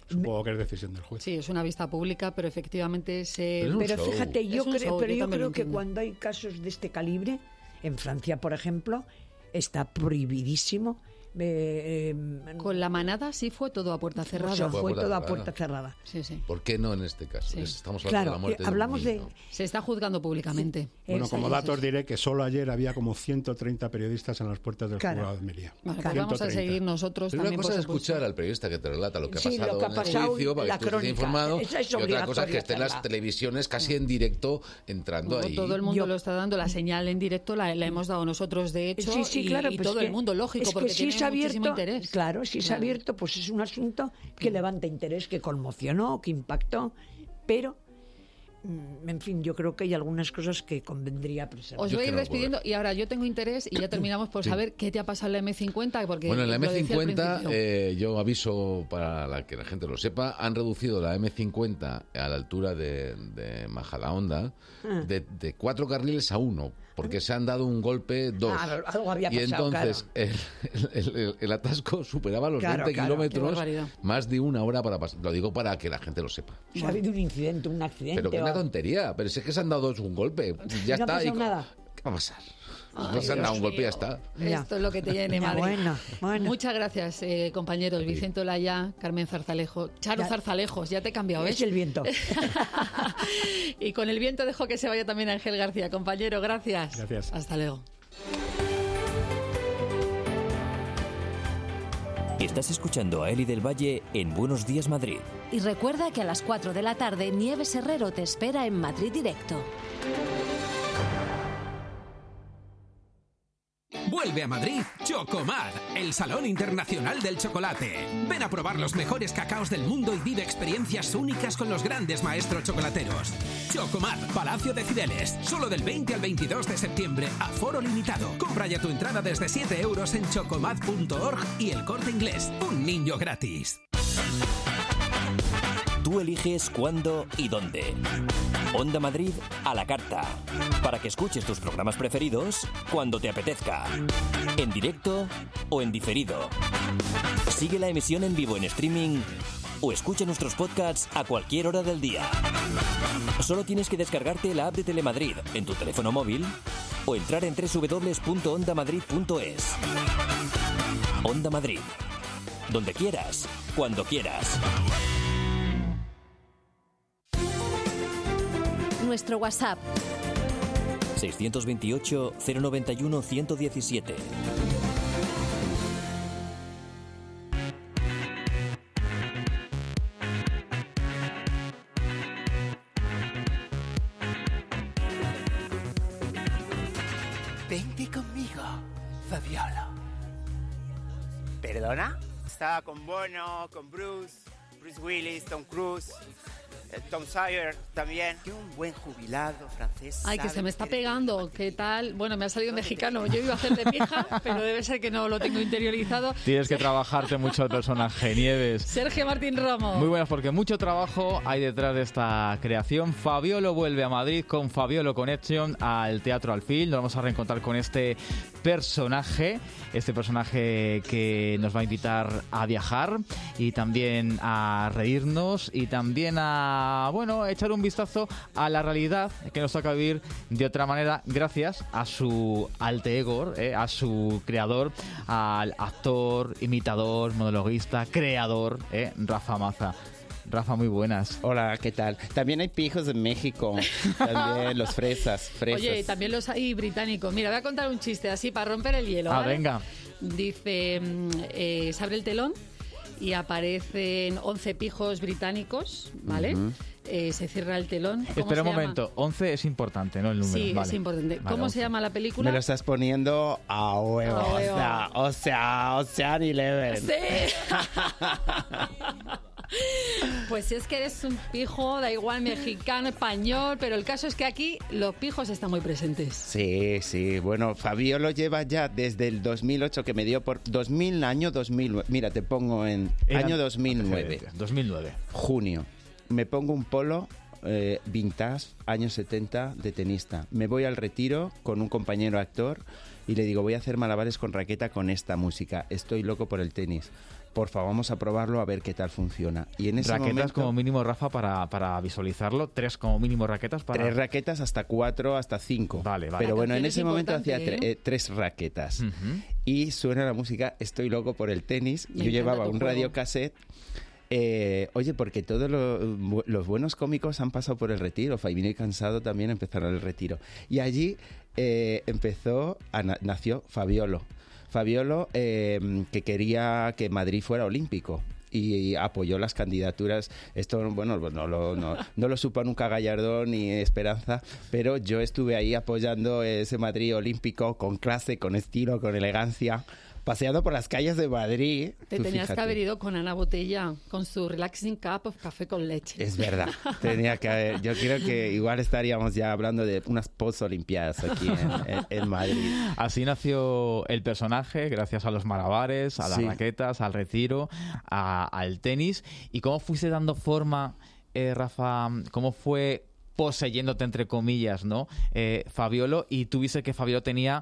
Supongo que es decisión del juez.
Sí, es una vista pública, pero efectivamente se...
Pero fíjate, yo creo que
entiendo.
cuando hay casos de este calibre, en Francia, por ejemplo, está prohibidísimo.
Con la manada sí fue todo a puerta cerrada.
Fue todo a puerta cerrada.
Sí, sí.
¿Por qué no en este caso?
Sí.
Estamos hablando de la muerte
hablamos
de un niño.
Se está juzgando públicamente.
Bueno, como datos diré que solo ayer había como 130 periodistas en las puertas del juzgado de Almería.
Vale, pues vamos a seguir nosotros
pero
también.
Una cosa es escuchar al periodista que te relata lo que ha pasado
lo que ha pasado,
en el juicio, para que tú estés informado,
es
y otra cosa es que esté en las televisiones casi en directo entrando ahí.
Todo el mundo lo está dando, la señal en directo la hemos dado nosotros, de hecho,
sí, claro,
y
pues
todo el mundo, lógico,
es que
porque
si
tiene
es abierto,
muchísimo interés.
Claro, si es abierto, pues es un asunto que levanta interés, que conmocionó, que impactó, pero en fin, yo creo que hay algunas cosas que convendría preservar.
Os voy a ir despidiendo y ahora yo tengo interés y ya terminamos por saber qué te ha pasado en la M50. Porque
bueno, en la M50, yo aviso para que la gente lo sepa, han reducido la M50 a la altura de Majadahonda de 4 carriles a 1, porque se han dado un golpe 2.
Algo había pasado,
y entonces el atasco superaba los 20 kilómetros, más de una hora para pasar. Lo digo para que la gente lo sepa.
Ha habido un accidente.
Pero que una tontería, pero si es que se han dado un golpe, ya
no
está.
Ha nada.
¿Qué va a pasar? No se han dado un golpe y ya está.
Esto es lo que te llene, madre.
Bueno.
Muchas gracias, compañeros. Vicente Olaya, Carmen Zarzalejo, Charo Zarzalejos, ya te he cambiado, ¿ves?
Es el viento.
Y con el viento dejo que se vaya también Ángel García. Compañero, gracias.
Gracias.
Hasta luego.
Estás escuchando a Eli del Valle en Buenos Días Madrid.
Y recuerda que a las 4 de la tarde Nieves Herrero te espera en Madrid Directo.
Vuelve a Madrid Chocomad, el Salón Internacional del Chocolate. Ven a probar los mejores cacaos del mundo y vive experiencias únicas con los grandes maestros chocolateros. Chocomad, Palacio de Cibeles, solo del 20 al 22 de septiembre, aforo limitado. Compra ya tu entrada desde 7 euros en chocomad.org y El Corte Inglés. Un niño gratis.
Tú eliges cuándo y dónde. Onda Madrid a la carta. Para que escuches tus programas preferidos cuando te apetezca. En directo o en diferido. Sigue la emisión en vivo en streaming o escucha nuestros podcasts a cualquier hora del día. Solo tienes que descargarte la app de Telemadrid en tu teléfono móvil o entrar en www.ondamadrid.es. Onda Madrid. Donde quieras, cuando quieras.
Nuestro WhatsApp
628 091 117.
Vente conmigo, Fabiola. ¿Perdona? Estaba con Bono, con Bruce Willis, Tom Cruise, Tom Sawyer también. Que un buen jubilado francés.
Ay, que se me está pegando. ¿Qué tal? Bueno, me ha salido mexicano. Yo iba a hacer de pija, pero debe ser que no lo tengo interiorizado.
Tienes que trabajarte mucho el personaje, Nieves.
Sergio Martín Romo.
Muy buenas, porque mucho trabajo hay detrás de esta creación. Fabiolo vuelve a Madrid con Fabiolo Connection al Teatro Alfil. Nos vamos a reencontrar con este personaje que nos va a invitar a viajar y también a reírnos y también a, echar un vistazo a la realidad que nos toca vivir de otra manera gracias a su alter ego, a su creador, al actor, imitador, monologuista, creador, Rafa Maza. Rafa, muy buenas.
Hola, ¿qué tal? También hay pijos de México, también los fresas.
Oye, también los hay británicos. Mira, voy a contar un chiste así para romper el hielo, ¿vale?
Venga.
Dice, se abre el telón y aparecen 11 pijos británicos, ¿vale? Uh-huh. Se cierra el telón.
Espera un momento, 11 es importante, ¿no? El número.
Sí, es importante. Vale, ¿cómo 11. Se llama la película?
Me lo estás poniendo a huevo. O sea, Ocean Eleven.
Sí. Pues si es que eres un pijo, da igual mexicano, español, pero el caso es que aquí los pijos están muy presentes.
Sí. Bueno, Fabiolo lleva ya desde el 2008, que me dio por 2009. Mira, te pongo en año 2009.
2009.
Junio. Me pongo un polo
vintage, años 70, de tenista. Me voy al retiro con un compañero actor y le digo, voy a hacer malabares con raqueta con esta música. Estoy loco por el tenis. Por favor, vamos a probarlo a ver qué tal funciona. Y en ese
raquetas
momento,
como mínimo, Rafa, para visualizarlo. 3 como mínimo raquetas para...
3 raquetas hasta 4, hasta 5.
Vale.
Pero bueno, en ese momento hacía 3 raquetas.
Uh-huh.
Y suena la música Estoy loco por el tenis. Yo llevaba un radiocassette. Oye, porque todos los buenos cómicos han pasado por el retiro. Faimino y Cansado también empezaron el retiro. Y allí nació Fabiolo. Fabiolo, que quería que Madrid fuera olímpico y apoyó las candidaturas. Esto, bueno, no lo supo nunca Gallardón ni Esperanza, pero yo estuve ahí apoyando ese Madrid olímpico con clase, con estilo, con elegancia, paseando por las calles de Madrid.
Te tenías que haber ido con Ana Botella, con su relaxing cup of café con leche.
Es verdad, tenía que haber. Yo creo que igual estaríamos ya hablando de unas post-olimpiadas aquí en Madrid.
Así nació el personaje, gracias a los malabares, a las raquetas, al retiro, al tenis. ¿Y cómo fuiste dando forma, Rafa? ¿Cómo fue poseyéndote, entre comillas, ¿no? Fabiolo, y tú viste que Fabiolo tenía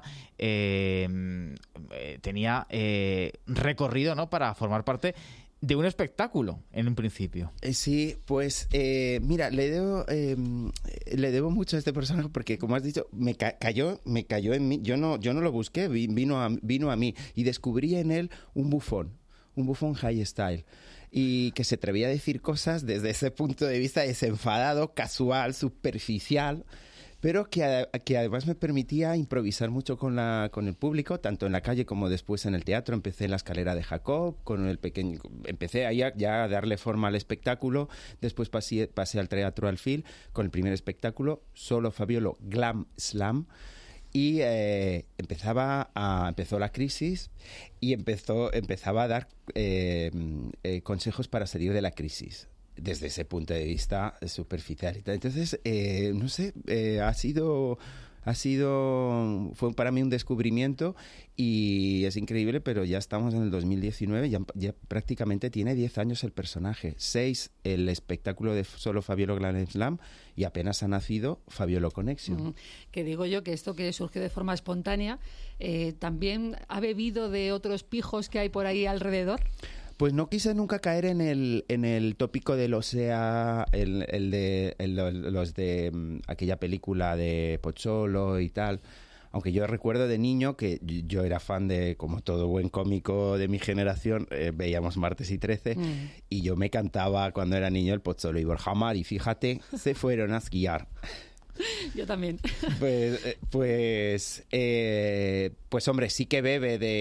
recorrido, ¿no? Para formar parte de un espectáculo en un principio.
Sí, pues mira, le debo mucho a este personaje porque, como has dicho, me cayó en mí. Yo no lo busqué, vino a mí y descubrí en él un bufón high style. Y que se atrevía a decir cosas desde ese punto de vista desenfadado, casual, superficial, pero que además me permitía improvisar mucho con el público, tanto en la calle como después en el teatro. Empecé en la Escalera de Jacob, empecé ahí ya a darle forma al espectáculo. Después pasé al Teatro Alfil con el primer espectáculo, Solo Fabiolo Glam Slam. Y empezó la crisis y empezaba a dar consejos para salir de la crisis desde ese punto de vista superficial. Entonces, no sé, fue para mí un descubrimiento y es increíble, pero ya estamos en el 2019, ya prácticamente tiene 10 años el personaje, 6 el espectáculo de Solo Fabiolo Glam Slam y apenas ha nacido Fabiolo Connection.
Que digo yo que esto que surge de forma espontánea también ha bebido de otros pijos que hay por ahí alrededor.
Pues no quise nunca caer en el tópico de los de aquella película de Pozzolo y tal. Aunque yo recuerdo de niño que yo era fan de, como todo buen cómico de mi generación, veíamos Martes y 13, y yo me cantaba cuando era niño el Pozzolo y Borja Mar, y fíjate, se fueron a esquiar.
Yo también.
Pues hombre, sí que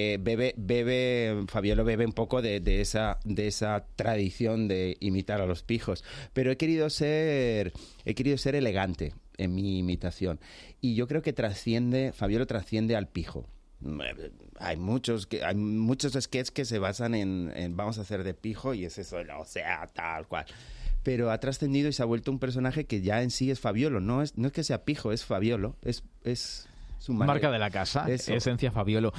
Fabiolo bebe un poco de esa tradición de imitar a los pijos, pero he querido ser elegante en mi imitación, y yo creo que Fabiolo trasciende al pijo. Hay muchos sketches que se basan en vamos a hacer de pijo y es eso, o sea, tal cual. Pero ha trascendido y se ha vuelto un personaje que ya en sí es Fabiolo. No es que sea pijo, es Fabiolo. Es su manera.
Marca de la casa, eso. Esencia Fabiolo.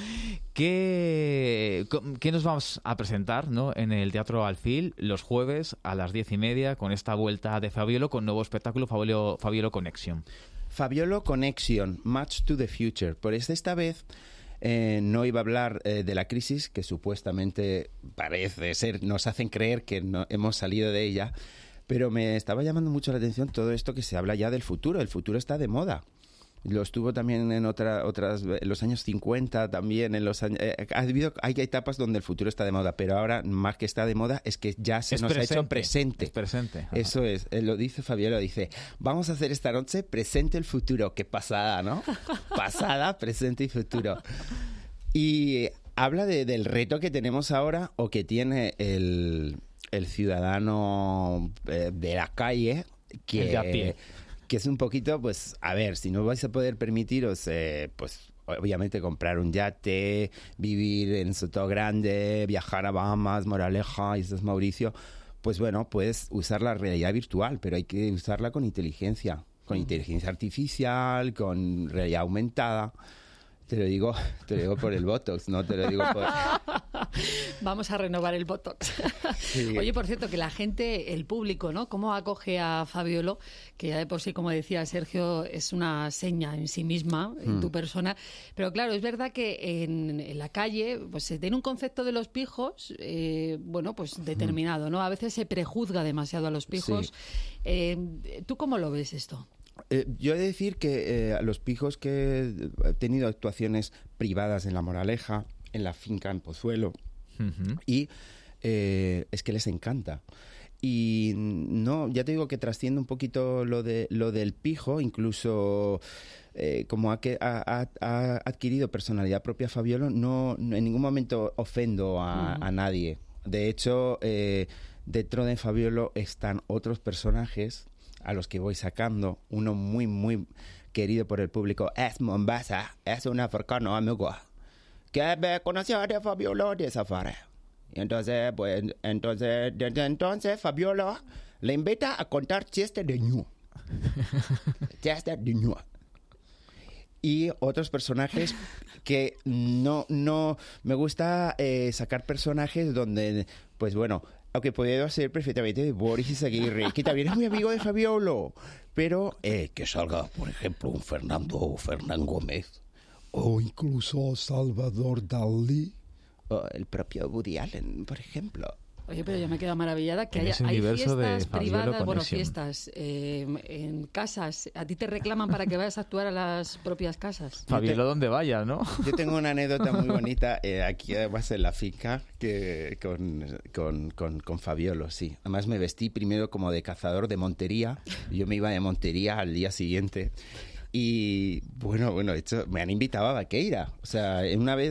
¿Qué nos vamos a presentar, ¿no? En el Teatro Alfil los jueves a las 10:30 con esta vuelta de Fabiolo con nuevo espectáculo Fabiolo Connection?
Fabiolo Connection, Match to the Future. Por esta vez no iba a hablar de la crisis, que supuestamente parece ser, nos hacen creer que no hemos salido de ella, pero me estaba llamando mucho la atención todo esto que se habla ya del futuro. El futuro está de moda. Lo estuvo también en en los años 50 también, hay etapas donde el futuro está de moda, pero ahora más que está de moda es que ya se nos ha hecho presente.
Es presente. Ajá.
Eso es, lo dice Fabiolo, dice, vamos a hacer esta noche presente el futuro. Qué pasada, ¿no? Pasada, presente y futuro. Y habla del reto que tenemos ahora o que tiene el ciudadano de la calle,
el de a pie,
que es un poquito, pues, a ver, si no vais a poder permitiros, pues, obviamente comprar un yate, vivir en Sotogrande, viajar a Bahamas, Moraleja, Islas Mauricio, pues bueno, puedes usar la realidad virtual, pero hay que usarla con inteligencia artificial, con realidad aumentada. Te lo digo por el Botox, no te lo digo
Vamos a renovar el Botox.
Sí.
Oye, por cierto, que la gente, el público, ¿no? ¿Cómo acoge a Fabiolo? Que ya de por sí, como decía Sergio, es una seña en sí misma, en tu persona. Pero claro, es verdad que en la calle pues se tiene un concepto de los pijos, bueno, pues determinado, ¿no? A veces se prejuzga demasiado a los pijos. Sí. ¿Tú cómo lo ves esto?
Yo he de decir que a los pijos que he tenido actuaciones privadas en La Moraleja, en la finca en Pozuelo, y es que les encanta. Y no, ya te digo que trasciende un poquito lo del pijo, incluso como ha adquirido personalidad propia Fabiolo, no en ningún momento ofendo a nadie. De hecho, dentro de Fabiolo están otros personajes a los que voy sacando, uno muy, muy querido por el público, es Mombasa, es un africano amigo que me conoció de Fabiolo de Safari. Y entonces, pues, desde entonces Fabiolo le invita a contar chistes de ñu. Chistes de ñu. Y otros personajes que no me gusta sacar personajes donde, pues bueno, aunque puedo ser perfectamente de Boris Izaguirre, que también es muy amigo de Fabiolo, pero que salga, por ejemplo, un Fernán Gómez, o incluso Salvador Dalí, o el propio Woody Allen, por ejemplo.
Oye, pero yo me quedo maravillada que hay fiestas privadas, bueno, fiestas en casas. ¿A ti te reclaman para que vayas a actuar a las propias casas?
Fabiolo, donde vayas, ¿no?
Yo tengo una anécdota muy bonita aquí, además, en la finca, que con Fabiolo, sí. Además, me vestí primero como de cazador de Montería. Yo me iba de Montería al día siguiente. Y, bueno, hecho, me han invitado a Vaqueira. O sea, una vez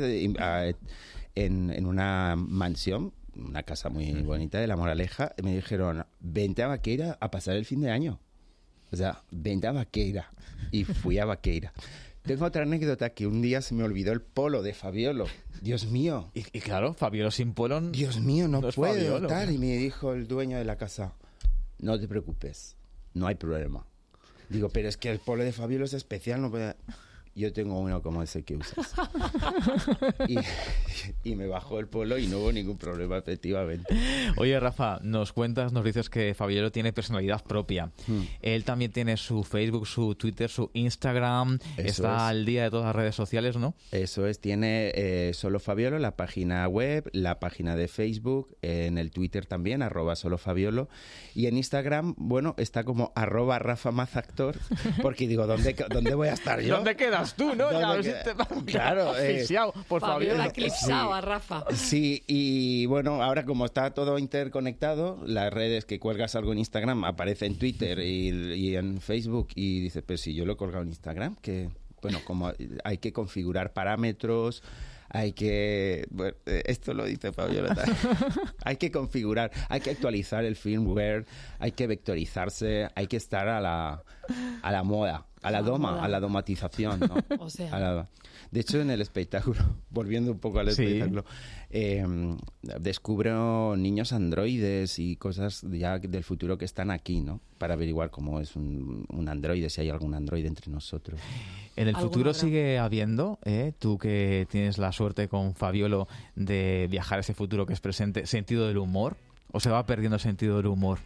en una mansión, una casa muy bonita de La Moraleja, me dijeron, vente a Vaqueira a pasar el fin de año. O sea, vente a Vaqueira. Y fui a Vaqueira. Tengo otra anécdota, que un día se me olvidó el polo de Fabiolo. Dios mío.
Y claro, Fabiolo sin polo...
Dios mío, no puedo,
Fabiolo.
Tal. Y me dijo el dueño de la casa, no te preocupes, no hay problema. Digo, pero es que el polo de Fabiolo es especial, no puede... Yo tengo uno como ese que usas. Y me bajó el polo y no hubo ningún problema, efectivamente.
Oye, Rafa, nos dices que Fabiolo tiene personalidad propia. Él también tiene su Facebook, su Twitter, su Instagram. Está al día de todas las redes sociales, ¿no?
Eso es, tiene Solo Fabiolo, la página web, la página de Facebook, en el Twitter también, @solofabiolo. Y en Instagram, bueno, está como @RafaMazActor, porque digo, ¿dónde voy a estar yo?
¿Dónde quedas tú, no?
Claro,
por Fabiolo ha eclipsado a Rafa.
Sí, y bueno, ahora como está todo interconectado, las redes que cuelgas algo en Instagram aparece en Twitter y en Facebook, y dices, pero si yo lo he colgado en Instagram, que bueno, como hay que configurar parámetros, hay que... Bueno, esto lo dice Fabiolo. Hay que configurar, hay que actualizar el firmware, hay que vectorizarse, hay que estar a la moda, a la domatización, ¿no?
O sea...
De hecho, en el espectáculo, volviendo un poco al espectáculo, descubro niños androides y cosas ya del futuro que están aquí, ¿no? Para averiguar cómo es un androide, si hay algún androide entre nosotros.
En el futuro sigue habiendo, tú que tienes la suerte con Fabiolo de viajar a ese futuro que es presente, sentido del humor. ¿O se va perdiendo el sentido del humor?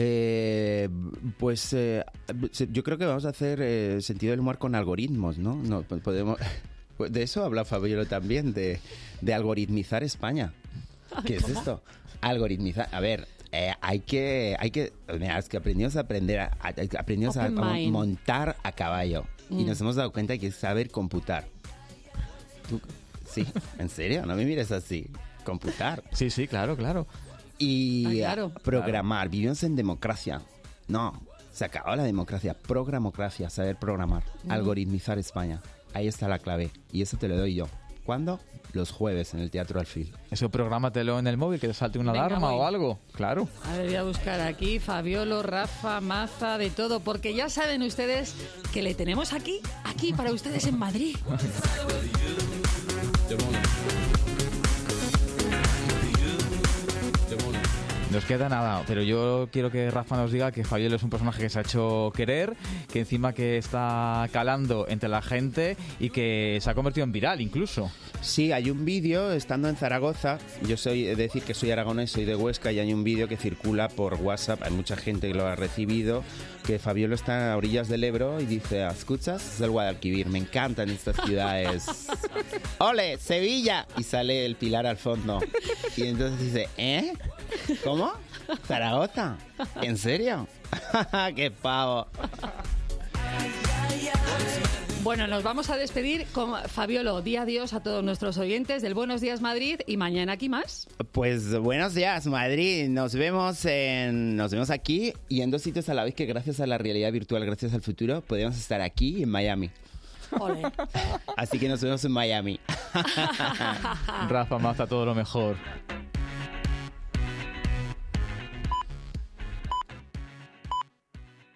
Pues yo creo que vamos a hacer sentido del humor con algoritmos, ¿no? No podemos... De eso habla Fabiolo también, de algoritmizar España. ¿Qué es esto? Algoritmizar. A ver, hay que mira, es que aprendimos a montar a caballo y nos hemos dado cuenta que es saber computar. Sí, ¿en serio? No me mires así. Computar.
Sí, claro.
Y programar. Vivimos en democracia. No, se acabó la democracia. Programocracia, saber programar. Algoritmizar España. Ahí está la clave. Y eso te lo doy yo. ¿Cuándo? Los jueves en el Teatro Alfil.
Eso prográmatelo en el móvil, que te salte una alarma o algo. Claro.
A ver, voy a buscar aquí Fabiolo, Rafa, Maza, de todo. Porque ya saben ustedes que le tenemos aquí para ustedes en Madrid.
Nos queda nada, pero yo quiero que Rafa nos diga que Fabiola es un personaje que se ha hecho querer, que encima que está calando entre la gente y que se ha convertido en viral incluso.
Sí, hay un vídeo estando en Zaragoza. Yo soy decir que soy aragonés, soy de Huesca, y hay un vídeo que circula por WhatsApp. Hay mucha gente que lo ha recibido, que Fabiola está a orillas del Ebro y dice: ¿escuchas? Es el Guadalquivir, me encantan estas ciudades. ¡Ole, Sevilla! Y sale el Pilar al fondo. Y entonces dice: ¿eh? ¿Cómo? ¿Zaragoza? ¿En serio? ¡Qué pavo!
Bueno, nos vamos a despedir con Fabiolo. Di adiós a todos nuestros oyentes del Buenos Días Madrid y mañana aquí más.
Pues buenos días, Madrid. Nos vemos aquí y en 2 sitios a la vez, que gracias a la realidad virtual, gracias al futuro, podemos estar aquí y en Miami.
Ole.
Así que nos vemos en Miami.
Rafa Maza, todo lo mejor.